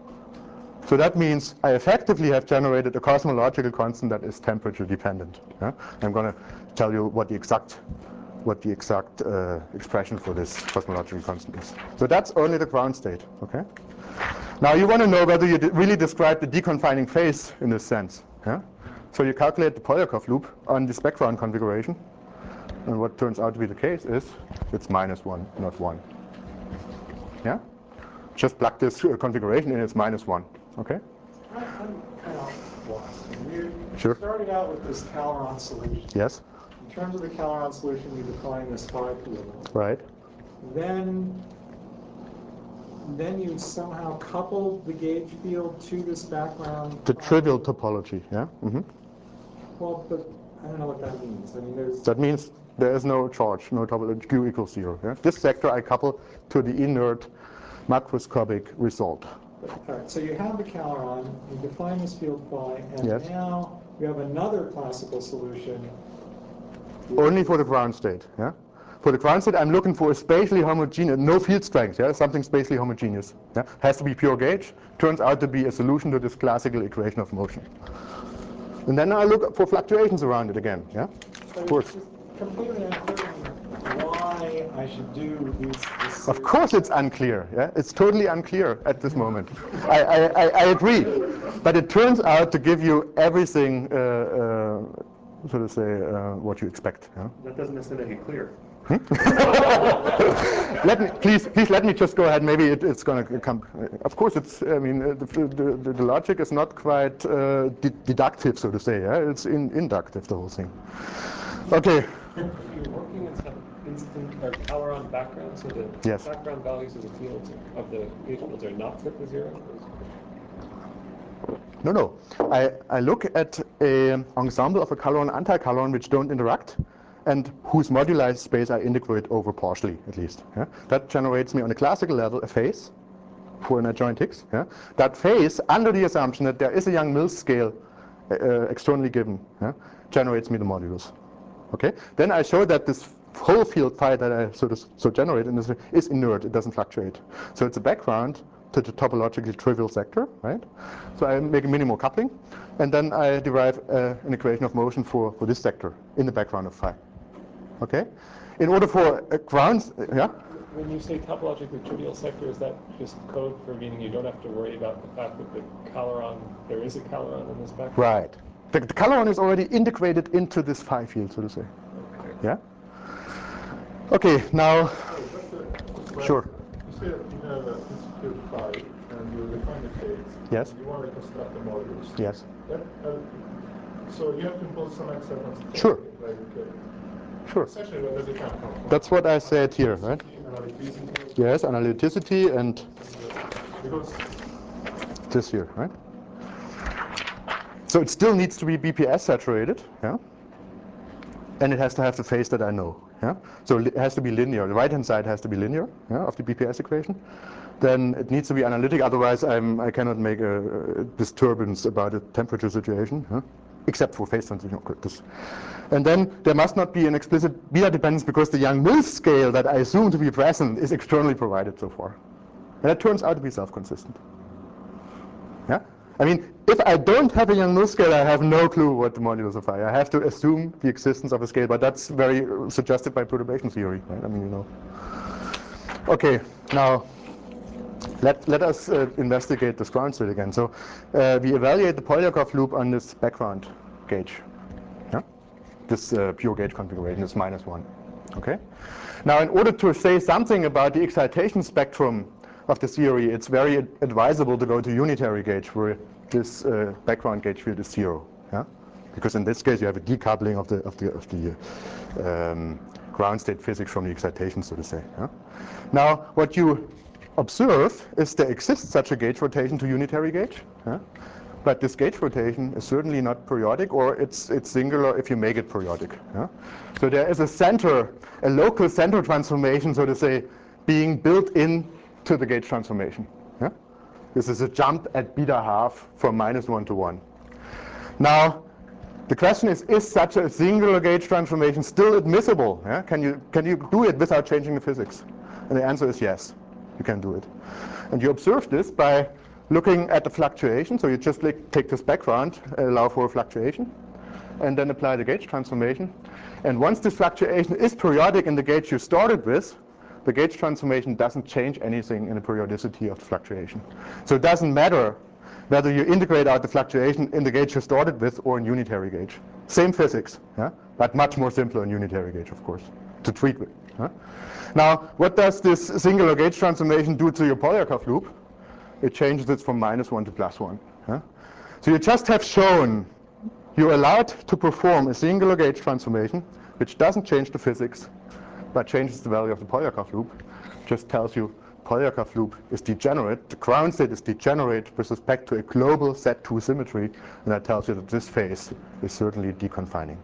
A: So that means I effectively have generated a cosmological constant that is temperature dependent. Yeah? I'm going to tell you what the exact, what the exact uh, expression for this cosmological constant is. So that's only the ground state. Okay? Now you want to know whether you really describe the deconfining phase in this sense. Yeah? So you calculate the Polyakov loop on this background configuration. And what turns out to be the case is it's minus one, not one. Yeah? Just plug this uh, configuration in, it's minus one. Okay?
C: I'm kind of lost. You
A: Sure.
C: started out with this Caleron solution.
A: Yes.
C: In terms of the Caleron solution, you define this phi field.
A: Right.
C: Then, then you somehow coupled the gauge field to this background.
A: The
C: phi
A: trivial
C: field.
A: topology. Yeah. Mm-hmm.
C: Well, but I don't know what that means. I mean, there's...
A: That means there is no charge, no topology Q equals zero. Yeah? This sector I couple to the inert macroscopic result.
C: All right, so you have the Caleron, you define this field phi, and
A: Yes.
C: now you have another classical solution.
A: Only for the ground state. Yeah? For the ground state, I'm looking for a spatially homogeneous, no field strength, yeah? Something spatially homogeneous. Yeah? Has to be pure gauge. Turns out to be a solution to this classical equation of motion. And then I look for fluctuations around it again. Yeah? Of course.
C: It's completely unclear why I should do these. This
A: Of course it's unclear. Yeah? It's totally unclear at this moment. I, I, I, I agree. But it turns out to give you everything, uh, uh, so to say, uh, what you expect. Yeah?
B: That doesn't necessarily make it clear.
A: let me, please, please let me just go ahead. Maybe it, it's going to come. Of course, it's. I mean, uh, the, the, the logic is not quite uh, de deductive, so to say. Yeah? It's in, inductive, the whole thing. Okay.
B: You're working in some instant or Caleron background, so the
A: Yes.
B: background values of the fields of the gauge fields are not set to zero.
A: No, no. I, I look at an ensemble of a Caleron and anti-Caleron which don't interact, and whose moduli space I integrate over partially, at least. Yeah? That generates me on a classical level a phase for an adjoint Higgs. Yeah? That phase, under the assumption that there is a Young-Mills scale uh, externally given, yeah, generates me the modulus. Okay? Then I show that this whole field phi that I so, to, so generate in this is inert. It doesn't fluctuate. So it's a background to the topologically trivial sector, right? So I make a minimal coupling, and then I derive uh, an equation of motion for, for this sector in the background of phi. Okay? In order for a ground, yeah?
B: When you say topologically trivial sector, is that just code for meaning you don't have to worry about the fact that the Caleron, there is a Caleron in this background?
A: Right. The, the Caleron is already integrated into this phi field, so to say.
B: Okay.
A: Yeah? Okay, now,
D: So,
A: sure.
D: You say that you have a field phi and you define the phase.
A: Yes.
D: You want to reconstruct the modulus.
A: Yes.
D: That, uh, so you have to impose some acceptance.
A: Sure.
D: Like, okay.
A: Sure.
D: Essentially, where does it come from?
A: That's what I said here, right?
D: Analyticity.
A: Yes, analyticity and
D: Because
A: this here, right? So it still needs to be B P S saturated, yeah? And it has to have the phase that I know, yeah? So it has to be linear. The right-hand side has to be linear, yeah, of the B P S equation. Then it needs to be analytic, otherwise I'm, I cannot make a, a disturbance about a temperature situation, huh? Except for phase transition. Okay, this. And then there must not be an explicit beta dependence because the Young-Mills scale that I assume to be present is externally provided so far. And that turns out to be self-consistent. Yeah? I mean, if I don't have a Young-Mills scale, I have no clue what the modulus of phi. I have to assume the existence of a scale, but that's very suggested by perturbation theory, right? I mean, you know. Okay, now let, let us uh, investigate this ground state again. So uh, we evaluate the Polyakov loop on this background gauge. Yeah? This uh, pure gauge configuration is minus one. Okay? Now, in order to say something about the excitation spectrum of the theory, it's very ad advisable to go to unitary gauge where this uh, background gauge field is zero. Yeah? Because in this case, you have a decoupling of the of the of the um, ground state physics from the excitation, so to say. Yeah? Now, what you observe is there exists such a gauge rotation to unitary gauge. Yeah? But this gauge rotation is certainly not periodic, or it's it's singular if you make it periodic. Yeah? So there is a center, a local center transformation, so to say, being built in to the gauge transformation. Yeah? This is a jump at beta half from minus one to one. Now, the question is, is such a singular gauge transformation still admissible? Yeah? Can you can you do it without changing the physics? And the answer is yes, you can do it. And you observe this by looking at the fluctuation. So you just like, take this background, allow for a fluctuation, and then apply the gauge transformation. And once this fluctuation is periodic in the gauge you started with, the gauge transformation doesn't change anything in the periodicity of the fluctuation. So it doesn't matter whether you integrate out the fluctuation in the gauge you started with or in unitary gauge. Same physics, yeah? But much more simpler in unitary gauge, of course, to treat with. Yeah? Now, what does this singular gauge transformation do to your Polyakov loop? It changes it from minus one to plus one. Yeah? So you just have shown you're allowed to perform a singular gauge transformation which doesn't change the physics, but changes the value of the Polyakov loop. Just tells you Polyakov loop is degenerate. The ground state is degenerate with respect to a global Z two symmetry, and that tells you that this phase is certainly deconfining.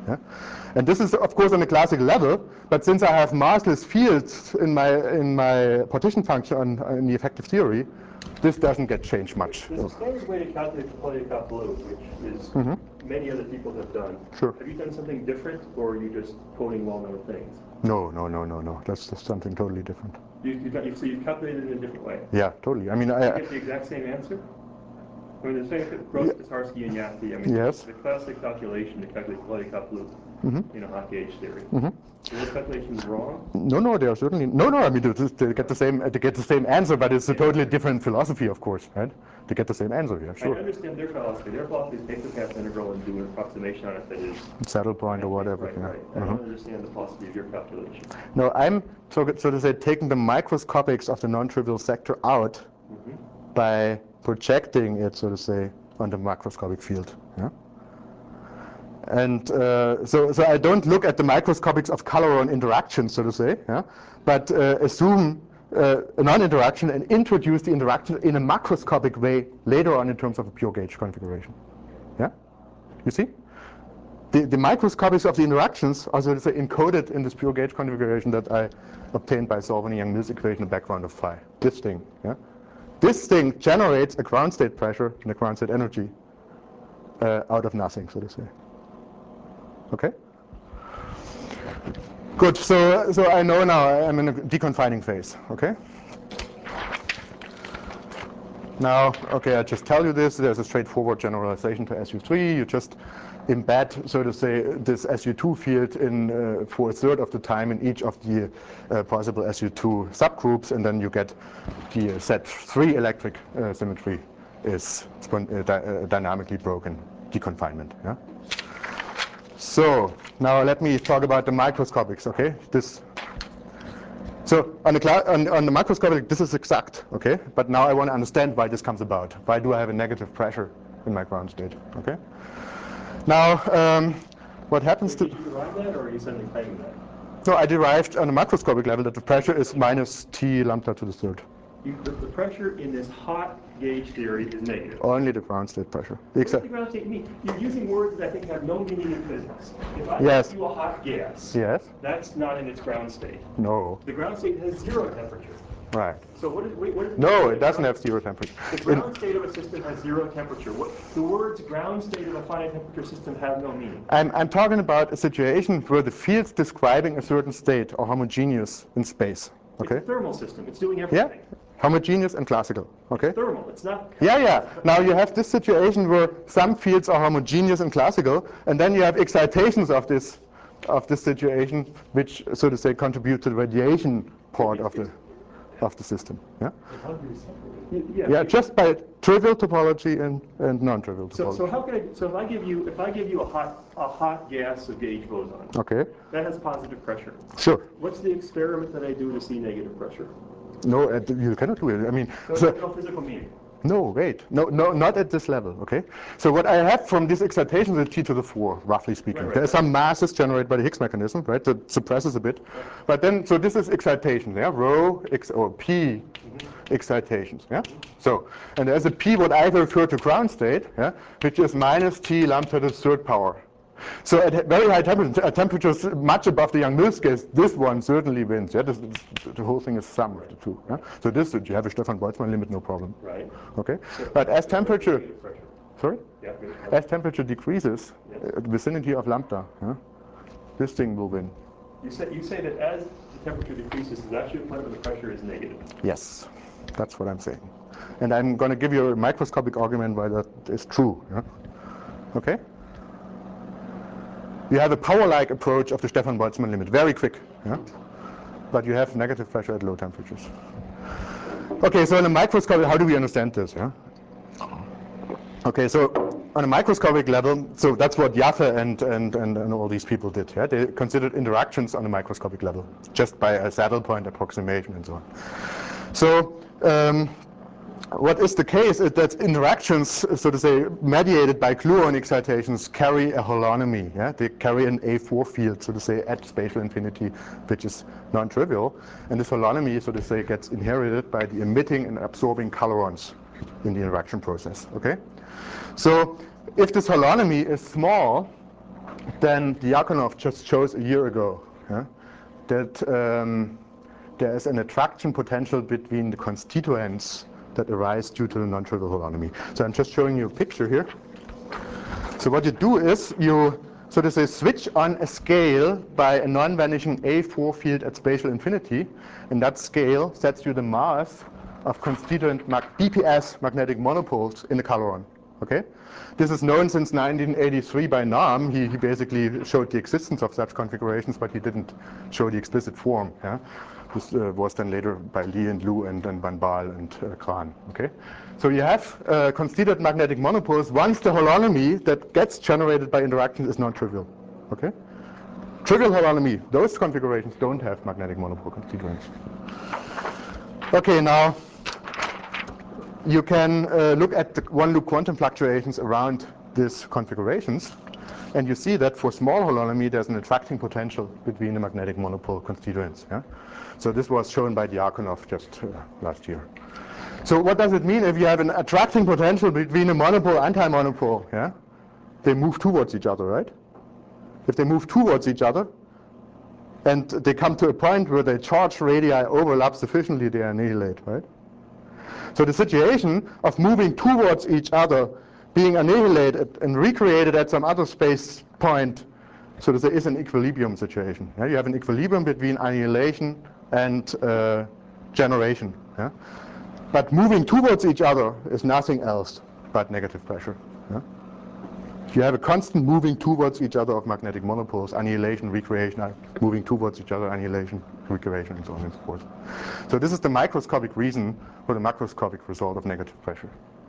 A: Yeah? And this is, of course, on a classical level, but since I have massless fields in my, in my partition function on, in the effective theory, this doesn't get changed much.
E: There's a standard way to calculate the Polyakov load, which is
A: Mm-hmm.
E: many other people have done.
A: Sure.
E: Have you done something different, or are you just quoting well-known things?
A: No, no, no, no, no. That's just something totally different.
E: You, you got, so you've calculated it in a different way.
A: Yeah, totally. I mean,
E: You
A: I,
E: get the exact same answer? I mean, the same Gross, Pisarsky, and Yaffe. I mean,
A: Yes.
E: the classic calculation to calculate Polyakov loop
A: mm-hmm.
E: in a hot gauge theory.
A: Mm-hmm.
E: Are those calculations wrong?
A: No, no, they are certainly no, no. I mean, they, they get the same, they get the same answer, but it's a totally different philosophy, of course, right? They get the same answer, yeah, sure.
E: I understand their philosophy. Their philosophy is take the path integral and do an approximation on it that is
A: Saddle point or whatever.
E: Right,
A: yeah.
E: right. I
A: Mm-hmm.
E: don't understand the philosophy of your calculation.
A: No, I'm so, so to say taking the microscopics of the non-trivial sector out
E: Mm-hmm.
A: by projecting it, so to say, on the macroscopic field. Yeah? And uh, so, so I don't look at the microscopics of Caloron interactions, so to say, yeah? But uh, assume uh, a non-interaction and introduce the interaction in a macroscopic way later on in terms of a pure gauge configuration. Yeah, you see? The, the microscopics of the interactions are, so to say, encoded in this pure gauge configuration that I obtained by solving the Yang-Mills equation, the background of phi. This thing, yeah? This thing generates a ground state pressure and a ground state energy uh, out of nothing, so to say. Okay? Good, so, so I know now I'm in a deconfining phase, okay? Now, okay, I just tell you this, there's a straightforward generalization to S U three. You just embed, so to say, this S U two field in uh, for a third of the time in each of the uh, possible S U two subgroups, and then you get the uh, set three electric uh, symmetry is uh, di uh, dynamically broken deconfinement. Yeah? So now let me talk about the microscopics, okay? This. So on the, on, on the microscopic, this is exact, okay? But now I want to understand why this comes about. Why do I have a negative pressure in my ground state, okay? Now, um, what happens
E: So
A: to...
E: did you derive that, or are you suddenly claiming that?
A: So I derived on a macroscopic level that the pressure is minus T lambda to the third.
E: You, the, the pressure in this hot gauge theory is negative.
A: Only the ground state pressure.
E: What
A: Except,
E: does the ground state mean? You're using words that I think have no meaning in physics. If I
A: Yes.
E: give you a hot gas,
A: yes?
E: that's not in its ground state.
A: No.
E: The ground state has zero temperature.
A: Right.
E: So what is, wait, what is
A: No,
E: the
A: it doesn't
E: ground-
A: have zero temperature.
E: The
A: In-
E: ground state of a system has zero temperature. What, the words ground state of a finite temperature system have no meaning.
A: I'm, I'm talking about a situation where the field's describing a certain state are homogeneous in space, okay?
E: It's a thermal system. It's doing
A: Yeah,
E: everything.
A: homogeneous and classical, okay?
E: It's thermal. It's not.
A: Yeah, yeah. Now you have this situation where some fields are homogeneous and classical, and then you have excitations of this, of this situation, which, so to say, contribute to the radiation part of the, of the system. Yeah.
E: Yeah.
A: Yeah, just by trivial topology and, and non-trivial topology.
E: So, so how can I? So if I give you, if I give you a hot, a hot gas of gauge boson,
A: Okay.
E: that has positive pressure.
A: Sure.
E: What's the experiment that I do to see negative pressure?
A: No, uh, you cannot do it. I mean,
E: So
A: so,
E: there's no physical meaning.
A: no, wait, no, no, not at this level, okay? So what I have from this excitation is T to the four, roughly speaking.
E: Right, right,
A: There are
E: right.
A: some masses generated by the Higgs mechanism, right, that suppresses a bit. But then, so this is excitation, yeah, rho, X, or P mm-hmm. excitations, yeah? So, and there's a P, what I refer to ground state, yeah, which is minus T lambda to the third power. So at very high temperature, at temperatures much above the Yang-Mills case, this one certainly wins. Yeah, this, this, the whole thing is sum of the two. Yeah? So this, you have a Stefan-Boltzmann limit, no problem.
E: Right.
A: Okay. But as temperature,
E: Negative pressure.
A: sorry,
E: Yeah.
A: as temperature decreases,
E: Yes.
A: at the vicinity of lambda, yeah, this thing will win.
E: You say you say that as the temperature decreases, it's actually a point where the pressure is negative.
A: Yes, that's what I'm saying. And I'm going to give you a microscopic argument why that is true. Yeah? Okay. You have a power-like approach of the Stefan-Boltzmann limit, very quick, yeah? But you have negative pressure at low temperatures. Okay, so in a microscopic, how do we understand this? Yeah? Okay, so on a microscopic level, so that's what Yaffe and, and, and, and all these people did. Yeah? They considered interactions on a microscopic level, just by a saddle point approximation and so on. So um, what is the case is that interactions, so to say, mediated by gluon excitations carry a holonomy. Yeah? They carry an A four field, so to say, at spatial infinity, which is non-trivial. And this holonomy, so to say, gets inherited by the emitting and absorbing colorons in the interaction process. Okay? So if this holonomy is small, then Dyakonov just shows a year ago, yeah, that um, there is an attraction potential between the constituents that arise due to the non-trivial holonomy. So I'm just showing you a picture here. So what you do is you, so to say, switch on a scale by a non-vanishing A four field at spatial infinity, and that scale sets you the mass of constituent mag B P S magnetic monopoles in the caloron. Okay, this is known since nineteen eighty-three by Nahm. He, he basically showed the existence of such configurations, but he didn't show the explicit form. Yeah? This uh, was then later by Lee and Liu and then Van Baal and uh, Kran. Okay, so you have uh, constituent magnetic monopoles once the holonomy that gets generated by interactions is non-trivial. Okay, trivial holonomy, those configurations don't have magnetic monopole constituents. Okay, now you can uh, look at the one-loop quantum fluctuations around these configurations, and you see that for small holonomy there's an attracting potential between the magnetic monopole constituents. Yeah? So this was shown by Dyakonov just uh, last year. So what does it mean if you have an attracting potential between a monopole and anti-monopole? Yeah? They move towards each other, right? If they move towards each other and they come to a point where the charge radii overlap sufficiently, they annihilate, right? So the situation of moving towards each other, being annihilated and recreated at some other space point, so there is an equilibrium situation. Yeah? You have an equilibrium between annihilation and uh, generation. Yeah? But moving towards each other is nothing else but negative pressure. Yeah? If you have a constant moving towards each other of magnetic monopoles, annihilation, recreation, moving towards each other, annihilation, recreation, and so on and so forth. So this is the microscopic reason for the macroscopic result of negative pressure.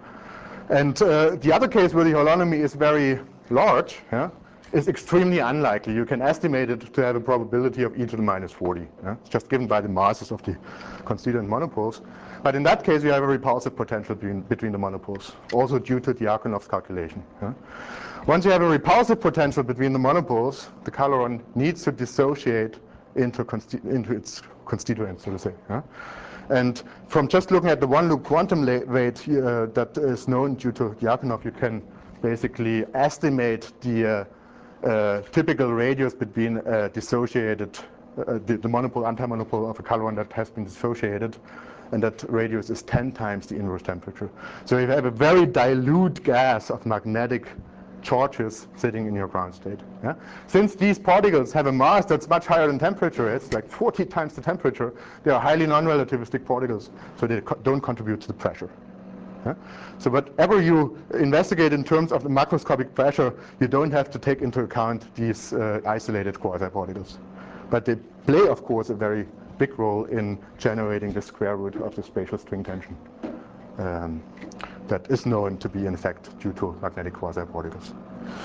A: And uh, the other case where the holonomy is very large, yeah, is extremely unlikely. You can estimate it to have a probability of e to the minus forty. Yeah? It's just given by the masses of the constituent monopoles. But in that case, you have a repulsive potential between, between the monopoles, also due to Dyakonov's calculation. Yeah? Once you have a repulsive potential between the monopoles, the caloron needs to dissociate into, into its constituents, so to say. Yeah? And from just looking at the one-loop quantum rate uh, that is known due to Dyakonov, you can basically estimate the uh, uh, typical radius between uh, dissociated, uh, the, the monopole, anti-monopole of a caloron that has been dissociated, and that radius is ten times the inverse temperature. So you have a very dilute gas of magnetic charges sitting in your ground state. Yeah? Since these particles have a mass that's much higher than temperature, it's like forty times the temperature, they are highly non-relativistic particles, so they co don't contribute to the pressure. Yeah? So whatever you investigate in terms of the macroscopic pressure, you don't have to take into account these uh, isolated quasi-particles. But they play, of course, a very big role in generating the square root of the spatial string tension. Um, that is known to be in fact due to magnetic quasi-particles.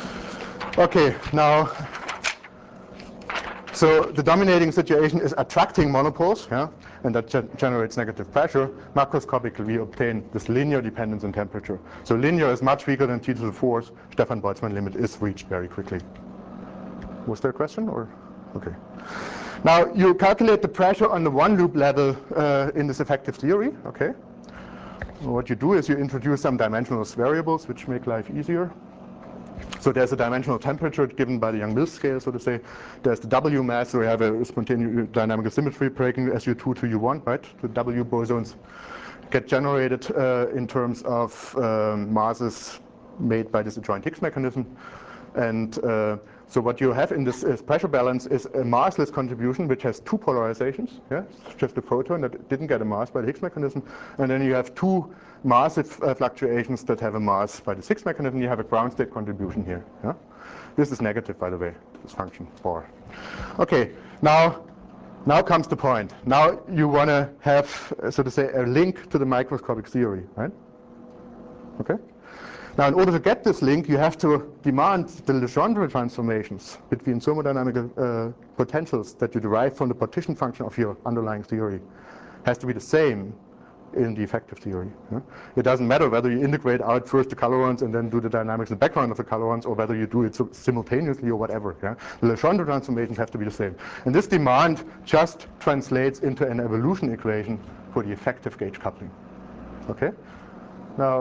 A: Okay, now, so the dominating situation is attracting monopoles, yeah, and that ge generates negative pressure. Macroscopically, we obtain this linear dependence on temperature. So linear is much weaker than T to the fourth. Stefan-Boltzmann limit is reached very quickly. Was there a question, or? Okay. Now, you calculate the pressure on the one-loop level uh, in this effective theory, okay? What you do is you introduce some dimensional variables which make life easier. So there's a dimensional temperature given by the Young-Mills scale, so to say. There's the W mass, so we have a spontaneous dynamical symmetry breaking S U two to U one, right? The W bosons get generated uh, in terms of um, masses made by this adjoint Higgs mechanism. And uh, so what you have in this uh, pressure balance is a massless contribution which has two polarizations. Yeah? It's just a photon that didn't get a mass by the Higgs mechanism. And then you have two massive uh, fluctuations that have a mass by the Higgs mechanism. You have a ground state contribution here. Yeah? This is negative, by the way, this function bar. Okay, now, now comes the point. Now you want to have, uh, so to say, a link to the microscopic theory, right? Okay? Now, in order to get this link, you have to demand the Legendre transformations between thermodynamical uh, potentials that you derive from the partition function of your underlying theory has to be the same in the effective theory. Yeah? It doesn't matter whether you integrate out first the colorons and then do the dynamics in the background of the colorons, or whether you do it simultaneously or whatever. Yeah? The Legendre transformations have to be the same. And this demand just translates into an evolution equation for the effective gauge coupling. Okay? Now,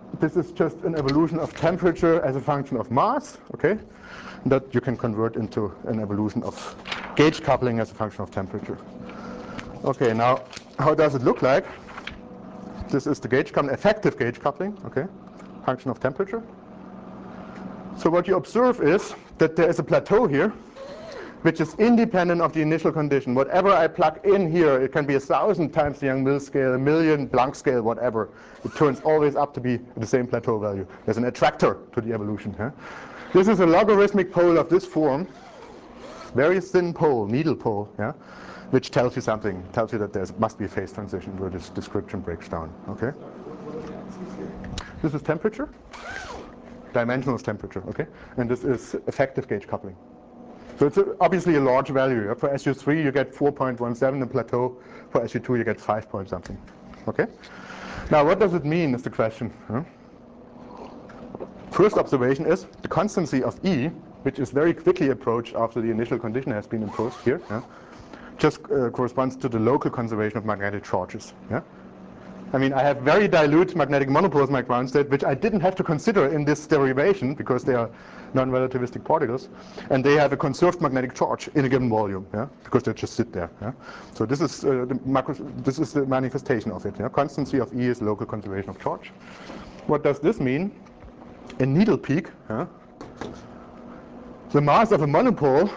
A: this is just an evolution of temperature as a function of mass, okay? That you can convert into an evolution of gauge coupling as a function of temperature. Okay, now how does it look like? This is the gauge coupling, effective gauge coupling, okay? Function of temperature. So what you observe is that there is a plateau here, which is independent of the initial condition. Whatever I plug in here, it can be a thousand times the Young-Mills scale, a million Planck scale, whatever. It turns always up to be the same plateau value. There's an attractor to the evolution. Huh? This is a logarithmic pole of this form, very thin pole, needle pole, yeah, which tells you something, tells you that there must be a phase transition where this description breaks down. Okay. This is temperature, dimensional temperature, okay, and this is effective gauge coupling. So it's a, obviously a large value. For S U three, you get four point one seven in plateau. For S U two, you get five point something. Okay. Now, what does it mean? Is the question. Huh? First observation is the constancy of E, which is very quickly approached after the initial condition has been imposed here. Yeah? Just uh, corresponds to the local conservation of magnetic charges. Yeah? I mean, I have very dilute magnetic monopoles in my ground state, which I didn't have to consider in this derivation because they are non-relativistic particles, and they have a conserved magnetic charge in a given volume, yeah, because they just sit there. Yeah? So this is uh, the macro, this is the manifestation of it. Yeah? Constancy of E is local conservation of charge. What does this mean? In needle peak, yeah, the mass of a monopole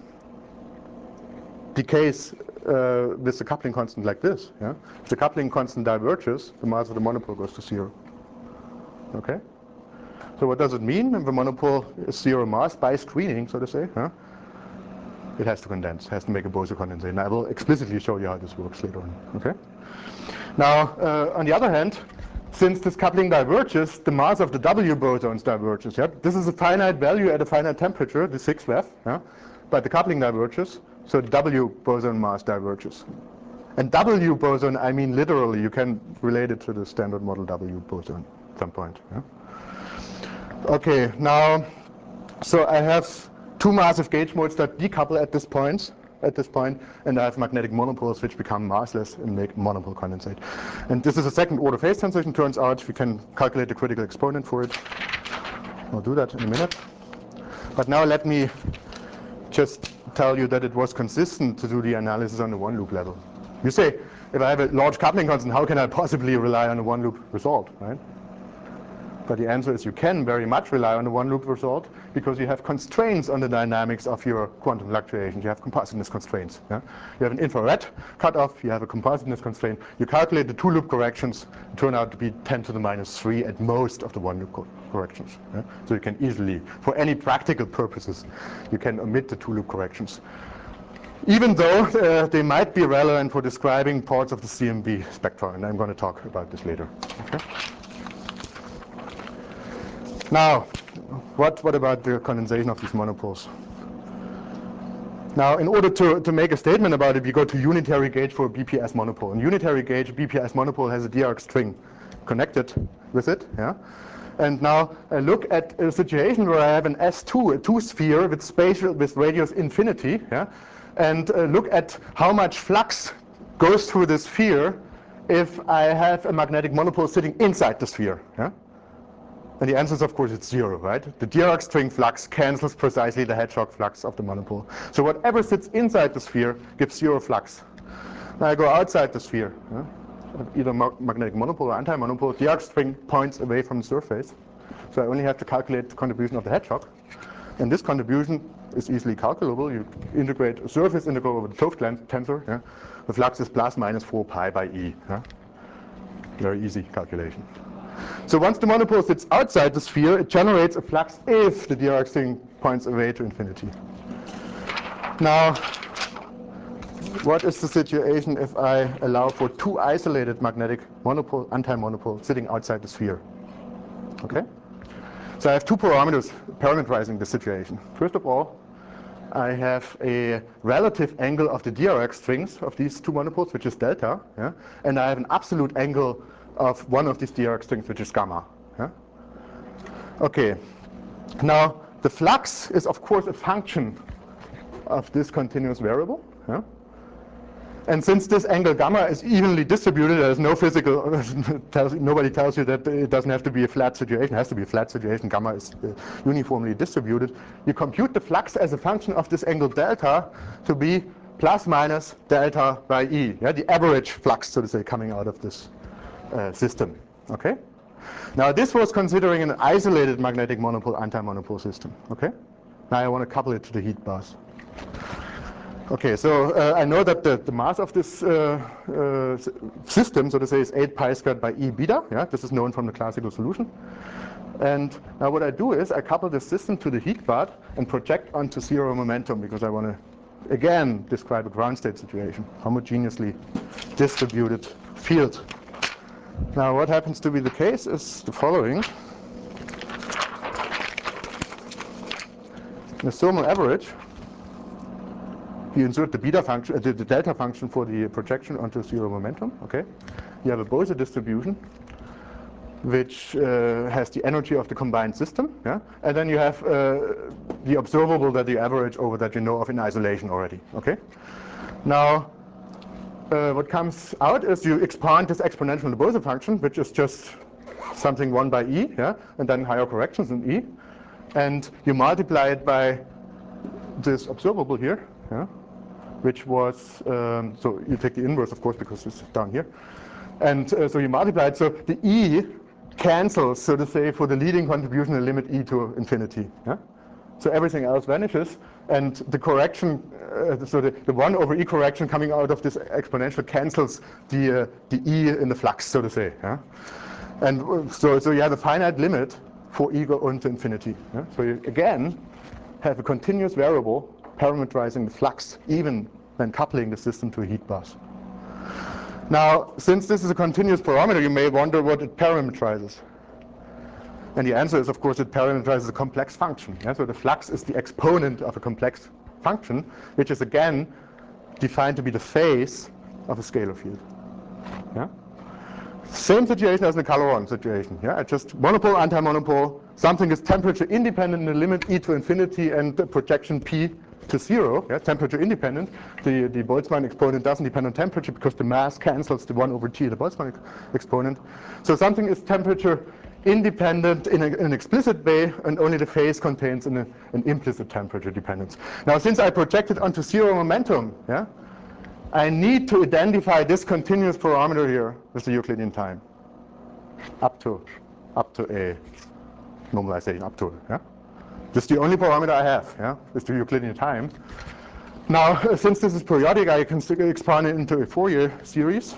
A: decays uh, with the coupling constant like this. Yeah? If the coupling constant diverges, the mass of the monopole goes to zero. Okay? So what does it mean? If the monopole is zero mass by screening, so to say, huh? It has to condense, has to make a Bose condensate. And I will explicitly show you how this works later on. Okay? Now, uh, on the other hand, since this coupling diverges, the mass of the W bosons diverges. Yeah? This is a finite value at a finite temperature, the six V E F, yeah? But the coupling diverges, so the W boson mass diverges. And W boson, I mean literally, you can relate it to the standard model W boson at some point. Yeah? Okay, now, so I have two massive gauge modes that decouple at this point, at this point, and I have magnetic monopoles which become massless and make monopole condensate. And this is a second order phase transition. Turns out we can calculate the critical exponent for it. I'll do that in a minute. But now let me just tell you that it was consistent to do the analysis on the one loop level. You say, if I have a large coupling constant, how can I possibly rely on a one loop result, right? But the answer is you can very much rely on the one loop result because you have constraints on the dynamics of your quantum fluctuations. You have compositeness constraints. Yeah? You have an infrared cutoff, you have a compositeness constraint. You calculate the two loop corrections, turn out to be ten to the minus three at most of the one loop co corrections. Yeah? So you can easily, for any practical purposes, you can omit the two loop corrections. Even though uh, they might be relevant for describing parts of the C M B spectrum, and I'm going to talk about this later. Okay? Now, what, what about the condensation of these monopoles? Now, in order to, to make a statement about it, we go to unitary gauge for a B P S monopole. In unitary gauge, a B P S monopole has a d arc string connected with it. Yeah? And now I look at a situation where I have an S two, a two-sphere with spatial, with radius infinity, yeah? And uh, look at how much flux goes through the sphere if I have a magnetic monopole sitting inside the sphere. Yeah? And the answer is, of course, it's zero, right? The d arc string flux cancels precisely the Hedgehog flux of the monopole. So whatever sits inside the sphere gives zero flux. Now I go outside the sphere, yeah? Either ma magnetic monopole or anti-monopole. The arc string points away from the surface. So I only have to calculate the contribution of the Hedgehog. And this contribution is easily calculable. You integrate a surface integral over the Toth tensor. Yeah? The flux is plus minus four pi by E. Yeah? Very easy calculation. So once the monopole sits outside the sphere, it generates a flux if the d arc string points away to infinity. Now, what is the situation if I allow for two isolated magnetic monopole, anti-monopole sitting outside the sphere? Okay? So I have two parameters parameterizing the situation. First of all, I have a relative angle of the d arc strings of these two monopoles, which is delta, yeah? And I have an absolute angle of one of these d arc strings, which is gamma. Yeah? Okay. Now, the flux is, of course, a function of this continuous variable. Yeah? And since this angle gamma is evenly distributed, there's no physical, tells, nobody tells you that it doesn't have to be a flat situation, it has to be a flat situation, gamma is uh, uniformly distributed. You compute the flux as a function of this angle delta to be plus minus delta by E, yeah, the average flux, so to say, coming out of this uh, system, okay? Now this was considering an isolated magnetic monopole, anti-monopole system, okay? Now I want to couple it to the heat bus. Okay, so uh, I know that the, the mass of this uh, uh, system, so to say, is eight pi squared by E beta. Yeah, this is known from the classical solution. And now what I do is I couple this system to the heat bath and project onto zero momentum because I want to, again, describe a ground state situation, homogeneously distributed field. Now what happens to be the case is the following. The thermal average, you insert the beta function, uh, the, the delta function for the projection onto zero momentum. Okay, you have a Bose distribution, which uh, has the energy of the combined system. Yeah, and then you have uh, the observable that you average over that you know of in isolation already. Okay, now uh, what comes out is you expand this exponential Bose function, which is just something one by E. Yeah, and then higher corrections in E, and you multiply it by this observable here. Yeah, which was, um, so you take the inverse, of course, because it's down here. And uh, so you multiply it. So the E cancels, so to say, for the leading contribution, the limit E to infinity. Yeah? So everything else vanishes. And the correction, uh, so the, the one over E correction coming out of this exponential cancels the, uh, the E in the flux, so to say. Yeah? And uh, so, so you have a finite limit for E go on to infinity. Yeah? So you, again, have a continuous variable parameterizing the flux, even when coupling the system to a heat bus. Now, since this is a continuous parameter, you may wonder what it parameterizes. And the answer is, of course, it parameterizes a complex function. Yeah? So the flux is the exponent of a complex function, which is, again, defined to be the phase of a scalar field. Yeah? Same situation as in the Caloron situation. Yeah? Just monopole, anti-monopole. Something is temperature independent in the limit E to infinity and the projection P to zero, yeah, temperature independent. The, the Boltzmann exponent doesn't depend on temperature because the mass cancels the one over T, the Boltzmann exponent. So something is temperature independent in, a, in an explicit way, and only the phase contains an, an implicit temperature dependence. Now, since I projected onto zero momentum, yeah, I need to identify this continuous parameter here with the Euclidean time, up to, up to a normalization, up to, yeah. This is the only parameter I have, yeah, is the Euclidean time. Now, since this is periodic, I can expand it into a Fourier series.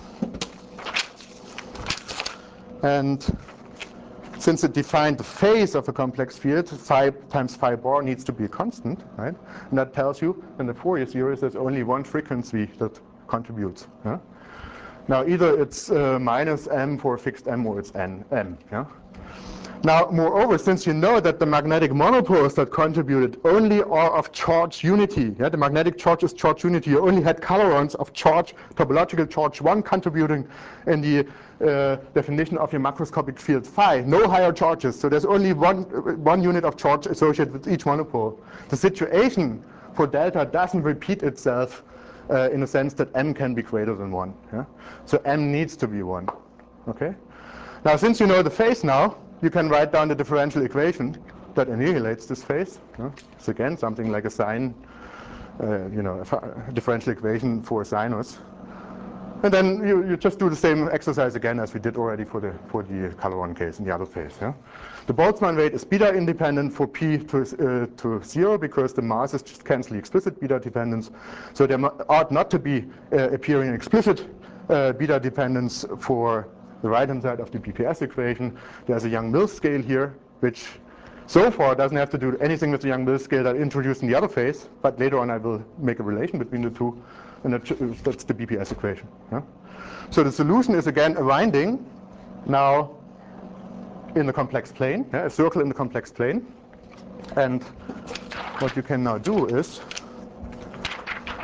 A: And since it defined the phase of a complex field, phi times phi bar needs to be a constant, right? And that tells you in the Fourier series there's only one frequency that contributes. Yeah? Now, either it's uh, minus m for a fixed m, or it's n, m. Yeah? Now, moreover, since you know that the magnetic monopoles that contributed only are of charge unity, yeah, the magnetic charge is charge unity, you only had colorons of charge, topological charge one contributing in the uh, definition of your macroscopic field phi, no higher charges, so there's only one, one unit of charge associated with each monopole. The situation for delta doesn't repeat itself uh, in the sense that m can be greater than one. Yeah? So m needs to be one. Okay? Now, since you know the phase now, you can write down the differential equation that annihilates this phase. Yeah? It's again something like a sine, uh, you know, a differential equation for a sinus. And then you, you just do the same exercise again as we did already for the for the Caloron case in the other phase. Yeah? The Boltzmann weight is beta independent for p to uh, to zero because the mass is just cancel the explicit beta dependence. So there ought not to be uh, appearing explicit uh, beta dependence for the right-hand side of the B P S equation. There's a Young-Mills scale here, which so far doesn't have to do anything with the Young-Mills scale that I introduced in the other phase, but later on I will make a relation between the two, and that, that's the B P S equation. Yeah? So the solution is again a winding, now in the complex plane, yeah, a circle in the complex plane. And what you can now do is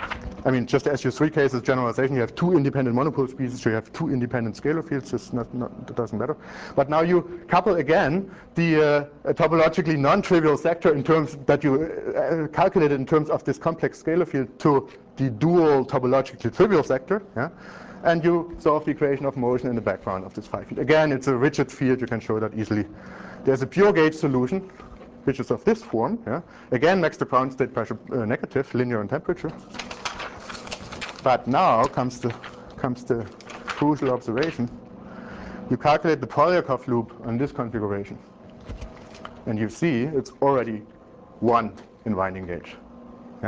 A: I mean, just the S U three case is generalization. You have two independent monopole species, so you have two independent scalar fields. It's not, not, it doesn't matter. But now you couple again the uh, topologically non-trivial sector in terms that you uh, calculated in terms of this complex scalar field to the dual topologically trivial sector, yeah? And you solve the equation of motion in the background of this phi field. Again, it's a rigid field. You can show that easily. There's a pure gauge solution, which is of this form. Yeah? Again, makes the ground state pressure uh, negative, linear in temperature. But now comes the, comes the crucial observation. You calculate the Polyakov loop on this configuration. And you see it's already one in winding gauge. Yeah?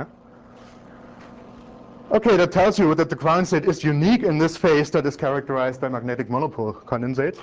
A: Okay, that tells you that the ground state is unique in this phase that is characterized by magnetic monopole condensate.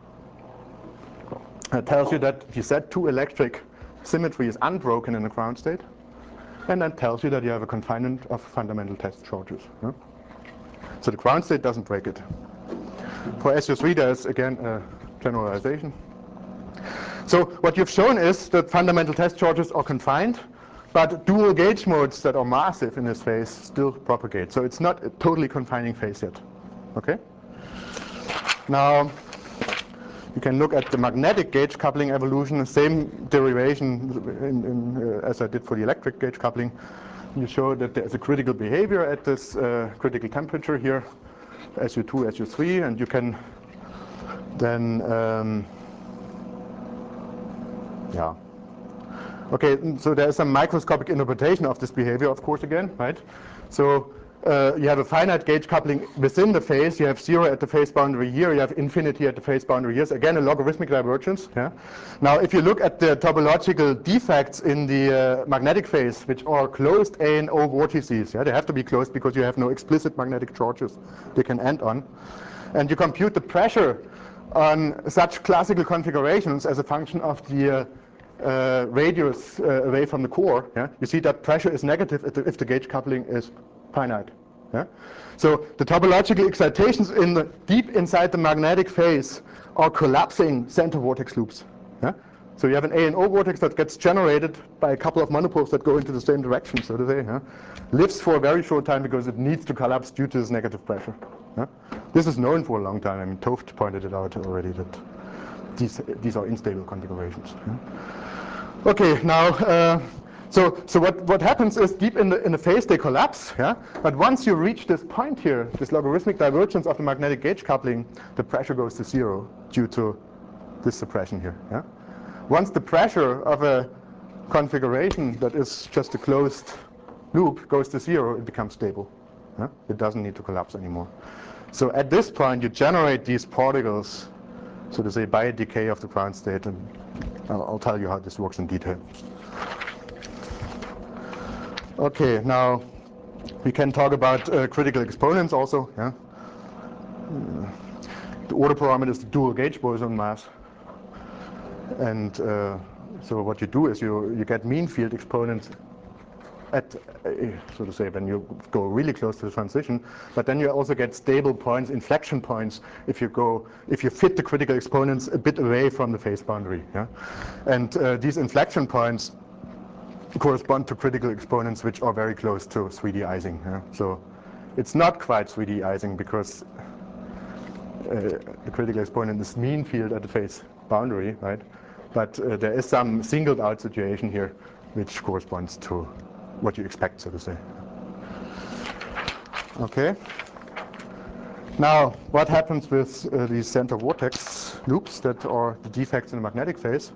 A: It tells you that the Z two electric symmetry is unbroken in the ground state. And that tells you that you have a confinement of fundamental test charges. Yeah? So the ground state doesn't break it. For S U three, there's again a generalization. So what you've shown is that fundamental test charges are confined, but dual gauge modes that are massive in this phase still propagate. So it's not a totally confining phase yet. Okay? Now, you can look at the magnetic gauge coupling evolution, the same derivation in, in, uh, as I did for the electric gauge coupling. You show that there's a critical behavior at this uh, critical temperature here, S U two, S U three, and you can then, um, yeah. Okay, so there's some microscopic interpretation of this behavior, of course, again, right? So uh, you have a finite gauge coupling within the phase. You have zero at the phase boundary here. You have infinity at the phase boundary here. So again, a logarithmic divergence. Yeah. Now, if you look at the topological defects in the uh, magnetic phase, which are closed A and O vortices, yeah, they have to be closed because you have no explicit magnetic charges they can end on, and you compute the pressure on such classical configurations as a function of the uh, Uh, radius uh, away from the core, yeah? You see that pressure is negative if the, if the gauge coupling is finite. Yeah? So the topological excitations in the, deep inside the magnetic phase are collapsing center vortex loops. Yeah? So you have an A and O vortex that gets generated by a couple of monopoles that go into the same direction, so to say. Yeah? Lives for a very short time because it needs to collapse due to this negative pressure. Yeah? This is known for a long time. I mean, Toft pointed it out already that these, these are unstable configurations. Yeah? Okay, now, uh, so so what what happens is deep in the in the phase they collapse, yeah. But once you reach this point here, this logarithmic divergence of the magnetic gauge coupling, the pressure goes to zero due to this suppression here. Yeah. Once the pressure of a configuration that is just a closed loop goes to zero, it becomes stable. Yeah? It doesn't need to collapse anymore. So at this point, you generate these particles, so to say, by a decay of the ground state, and I'll, I'll tell you how this works in detail. Okay, now we can talk about uh, critical exponents also. Yeah? The order parameter is the dual gauge boson mass, and uh, so what you do is you you get mean field exponents at, uh, so to say, when you go really close to the transition, but then you also get stable points, inflection points, if you go, if you fit the critical exponents a bit away from the phase boundary. Yeah? And uh, these inflection points correspond to critical exponents which are very close to three D Ising. Yeah? So it's not quite three D Ising because uh, the critical exponent is mean field at the phase boundary, right? But uh, there is some singled out situation here which corresponds to what you expect, so to say. Okay. Now, what happens with uh, these center vortex loops that are the defects in the magnetic phase?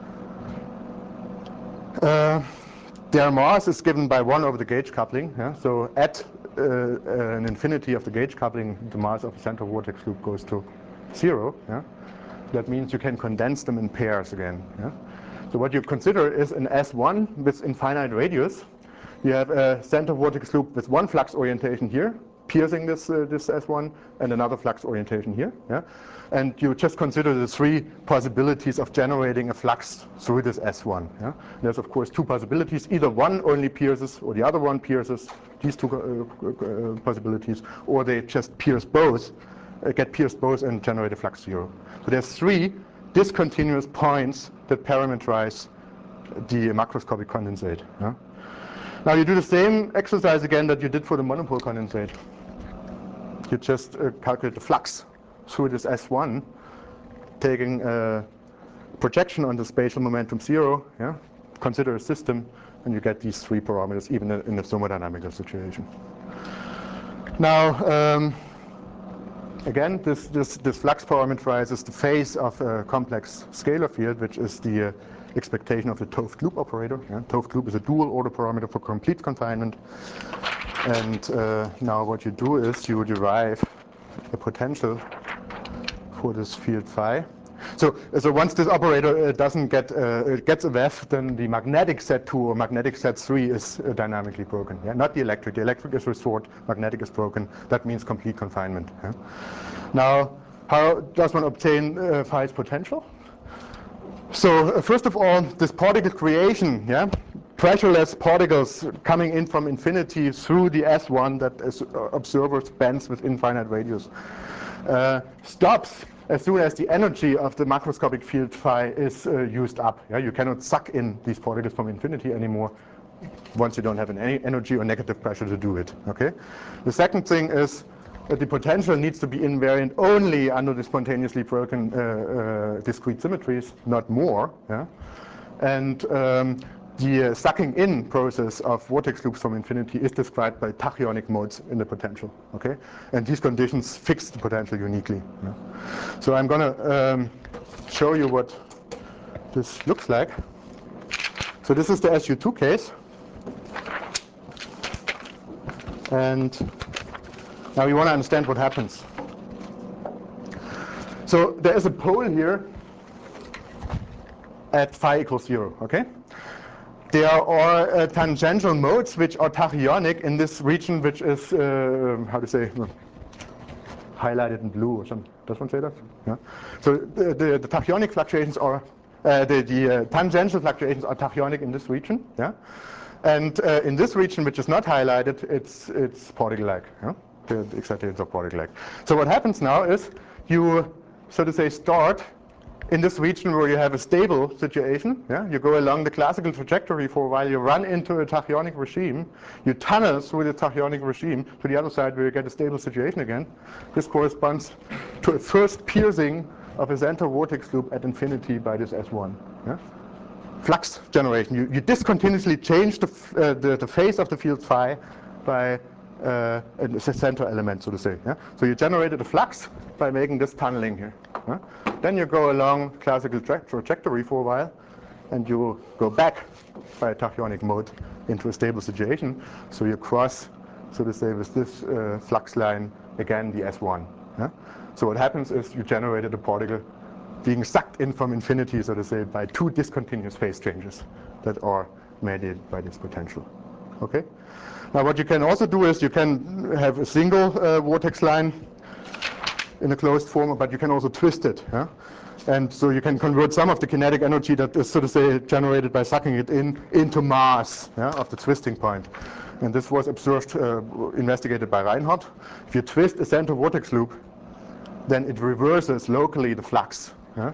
A: Uh, their mass is given by one over the gauge coupling. Yeah? So at uh, an infinity of the gauge coupling, the mass of the center vortex loop goes to zero. Yeah? That means you can condense them in pairs again. Yeah? So what you consider is an S one with infinite radius. You have a center vortex loop with one flux orientation here, piercing this uh, this S one, and another flux orientation here. Yeah? And you just consider the three possibilities of generating a flux through this S one. Yeah? There's, of course, two possibilities. Either one only pierces, or the other one pierces, these two uh, uh, possibilities, or they just pierce both, uh, get pierced both, and generate a flux zero. So there's three discontinuous points that parameterize the macroscopic condensate. Yeah? Now you do the same exercise again that you did for the monopole condensate. You just uh, calculate the flux through this S one, taking a projection on the spatial momentum zero, yeah? Consider a system, and you get these three parameters even in a thermodynamical situation. Now, um, again, this, this, this flux parameterizes the phase of a complex scalar field, which is the uh, expectation of the 't Hooft loop operator. Yeah? 't Hooft loop is a dual order parameter for complete confinement. And uh, now what you do is you derive a potential for this field phi. So, so once this operator uh, doesn't get uh, it gets a V E F, then the magnetic set two or magnetic set three is uh, dynamically broken. Yeah? Not the electric. The electric is restored. Magnetic is broken. That means complete confinement. Yeah? Now, how does one obtain uh, phi's potential? So uh, first of all, this particle creation, yeah, pressureless particles coming in from infinity through the S one that is, uh, observers bends with infinite radius, uh, stops as soon as the energy of the macroscopic field phi is uh, used up. Yeah? You cannot suck in these particles from infinity anymore once you don't have any energy or negative pressure to do it. Okay. The second thing is that the potential needs to be invariant only under the spontaneously broken uh, uh, discrete symmetries, not more. Yeah? And um, the uh, sucking in process of vortex loops from infinity is described by tachyonic modes in the potential. Okay? And these conditions fix the potential uniquely. Yeah? So I'm going to um, show you what this looks like. So this is the S U two case. And now you want to understand what happens. So there is a pole here at phi equals zero, okay? There are uh, tangential modes which are tachyonic in this region, which is, uh, how to say, highlighted in blue or something. Does one say that? Yeah. So the, the, the tachyonic fluctuations are, uh, the, the uh, tangential fluctuations are tachyonic in this region, yeah? And uh, in this region, which is not highlighted, it's, it's particle-like, yeah? The, the excitations are particle-like. So what happens now is you, so to say, start in this region where you have a stable situation. Yeah? You go along the classical trajectory for a while, you run into a tachyonic regime, you tunnel through the tachyonic regime to the other side where you get a stable situation again. This corresponds to a first piercing of a center vortex loop at infinity by this S one. Yeah? Flux generation. You, you discontinuously change the, uh, the, the phase of the field phi by uh, a center element, so to say. Yeah? So you generated a flux by making this tunneling here. Yeah? Then you go along classical tra trajectory for a while, and you go back by a tachyonic mode into a stable situation. So you cross, so to say, with this uh, flux line, again, the S one. Yeah? So what happens is you generated a particle being sucked in from infinity, so to say, by two discontinuous phase changes that are mediated by this potential. Okay? Now what you can also do is you can have a single uh, vortex line in a closed form, but you can also twist it. Yeah? And so you can convert some of the kinetic energy that is, so to say, generated by sucking it in into mass, yeah, of the twisting point. And this was observed, uh, investigated by Reinhardt. If you twist a center vortex loop, then it reverses locally the flux. Yeah?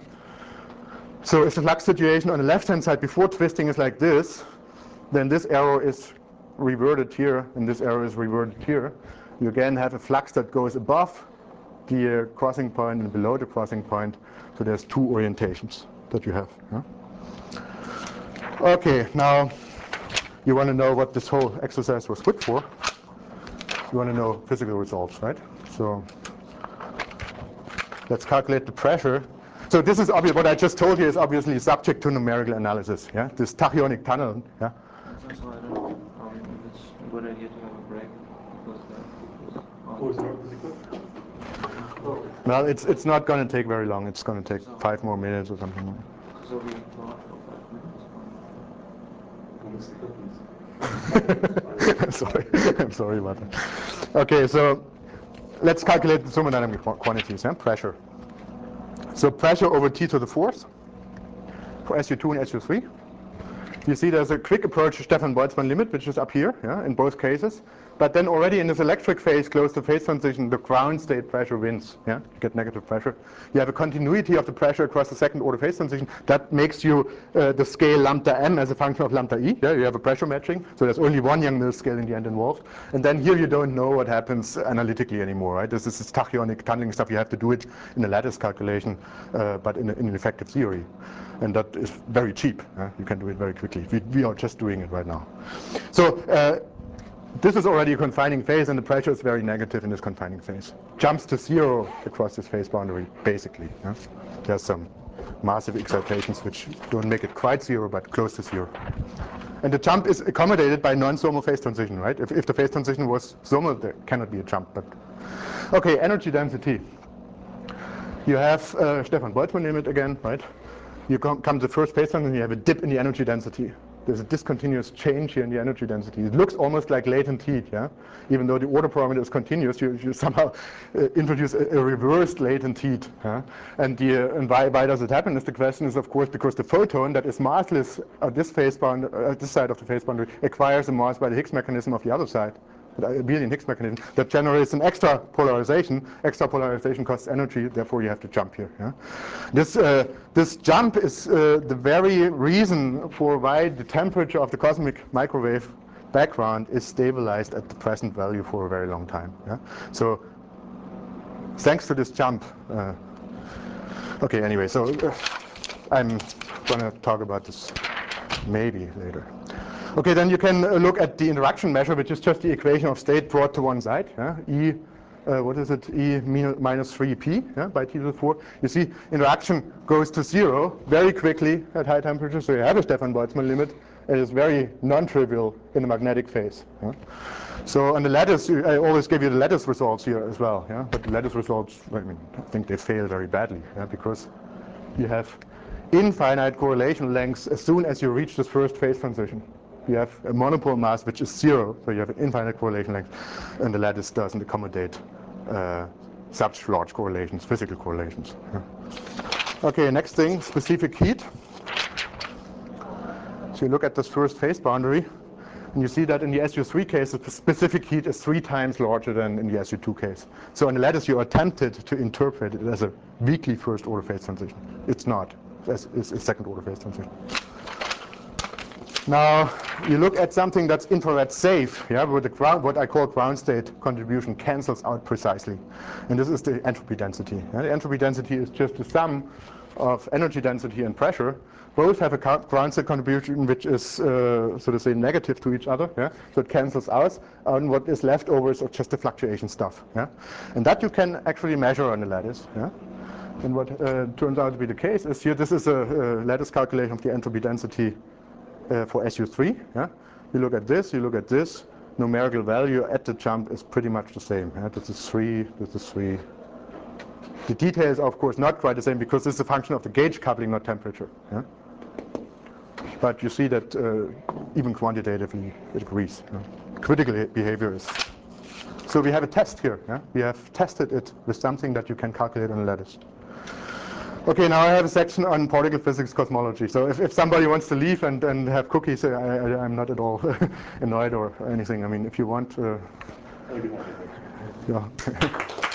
A: So if the flux situation on the left-hand side before twisting is like this, then this arrow is reverted here, and this arrow is reverted here. You again have a flux that goes above the uh, crossing point and below the crossing point. So there's two orientations that you have. Yeah? Okay, now you want to know what this whole exercise was good for. You want to know physical results, right? So let's calculate the pressure. So this is obvious. What I just told you is obviously subject to numerical analysis. Yeah, this tachyonic tunnel. Yeah.
F: So I don't know um, if it's a good idea to have a break because the
D: Oh, it's not physical? Oh.
A: Well, it's it's not going to take very long. It's going to take so five more minutes or something.
F: So we go out for five minutes.
A: I'm sorry. I'm sorry about that. Okay, so let's calculate the thermodynamic quantities. Yeah? Pressure. So pressure over T to the fourth for S U two and S U three. You see there's a quick approach to Stefan Boltzmann limit, which is up here, yeah, in both cases. but then already in this electric phase close to phase transition, the ground state pressure wins. Yeah, you get negative pressure. You have a continuity of the pressure across the second order phase transition. That makes you uh, the scale lambda m as a function of lambda e. Yeah, you have a pressure matching, so there's only one Young-Mills scale in the end involved. And then here you don't know what happens analytically anymore, right? This is this tachyonic tunneling stuff. You have to do it in a lattice calculation, uh, but in, a, in an effective theory. And that is very cheap. Uh, you can do it very quickly. We, we are just doing it right now. So uh, this is already a confining phase, and the pressure is very negative in this confining phase. Jumps to zero across this phase boundary, basically. Yeah? There's some massive excitations which don't make it quite zero, but close to zero. And the jump is accommodated by non-thermal phase transition, right? If, if the phase transition was thermal, there cannot be a jump. But okay, energy density. You have uh, Stefan Boltzmann limit again, right? You come, come to the first phase transition, and you have a dip in the energy density. There's a discontinuous change here in the energy density. It looks almost like latent heat, yeah? Even though the order parameter is continuous, you, you somehow uh, introduce a, a reversed latent heat. Yeah? And, the, uh, and why, why does it happen? Is the question is, of course, because the photon that is massless at this phase bound, uh, at this side of the phase boundary acquires a mass by the Higgs mechanism of the other side. The abelian Higgs mechanism that generates an extra polarization. Extra polarization costs energy, therefore you have to jump here. Yeah? This, uh, this jump is uh, the very reason for why the temperature of the cosmic microwave background is stabilized at the present value for a very long time. Yeah? So thanks to this jump. Uh, okay, anyway, so uh, I'm going to talk about this maybe later. Okay, then you can look at the interaction measure, which is just the equation of state brought to one side. Yeah? E, uh, what is it? E minus three p, yeah, by T to the four. You see, interaction goes to zero very quickly at high temperature. So you have a Stefan Boltzmann limit. It is very non-trivial in the magnetic phase. Yeah? So on the lattice, I always give you the lattice results here as well. Yeah? But the lattice results, I mean, I think they fail very badly, yeah? Because you have infinite correlation lengths as soon as you reach this first phase transition. You have a monopole mass which is zero, so you have an infinite correlation length, and the lattice doesn't accommodate uh, such large correlations, physical correlations. Yeah. Okay, next thing, specific heat. So you look at this first phase boundary, and you see that in the S U three case, the specific heat is three times larger than in the S U two case. So in the lattice, you are tempted to interpret it as a weakly first order phase transition. It's not. It's a second order phase transition. Now, you look at something that's infrared safe, yeah, where the ground, what I call ground state contribution cancels out precisely. And this is the entropy density. Yeah? The entropy density is just the sum of energy density and pressure. Both have a ground state contribution which is, uh, so to say, negative to each other. Yeah? So it cancels out, and what is left over is just the fluctuation stuff. Yeah? And that you can actually measure on the lattice. Yeah? And what uh, turns out to be the case is here, this is a, a lattice calculation of the entropy density Uh, for S U three, yeah? You look at this, you look at this, numerical value at the jump is pretty much the same. Yeah? This is three, this is three. The details are, of course, not quite the same because this is a function of the gauge coupling, not temperature. Yeah? But you see that uh, even quantitatively it agrees. Yeah? Critical behavior is. So we have a test here. Yeah? We have tested it with something that you can calculate on a lattice. Okay, now I have a section on particle physics cosmology. So if, if somebody wants to leave and, and have cookies, I, I, I'm not at all annoyed or anything. I mean, if you want. Uh, yeah.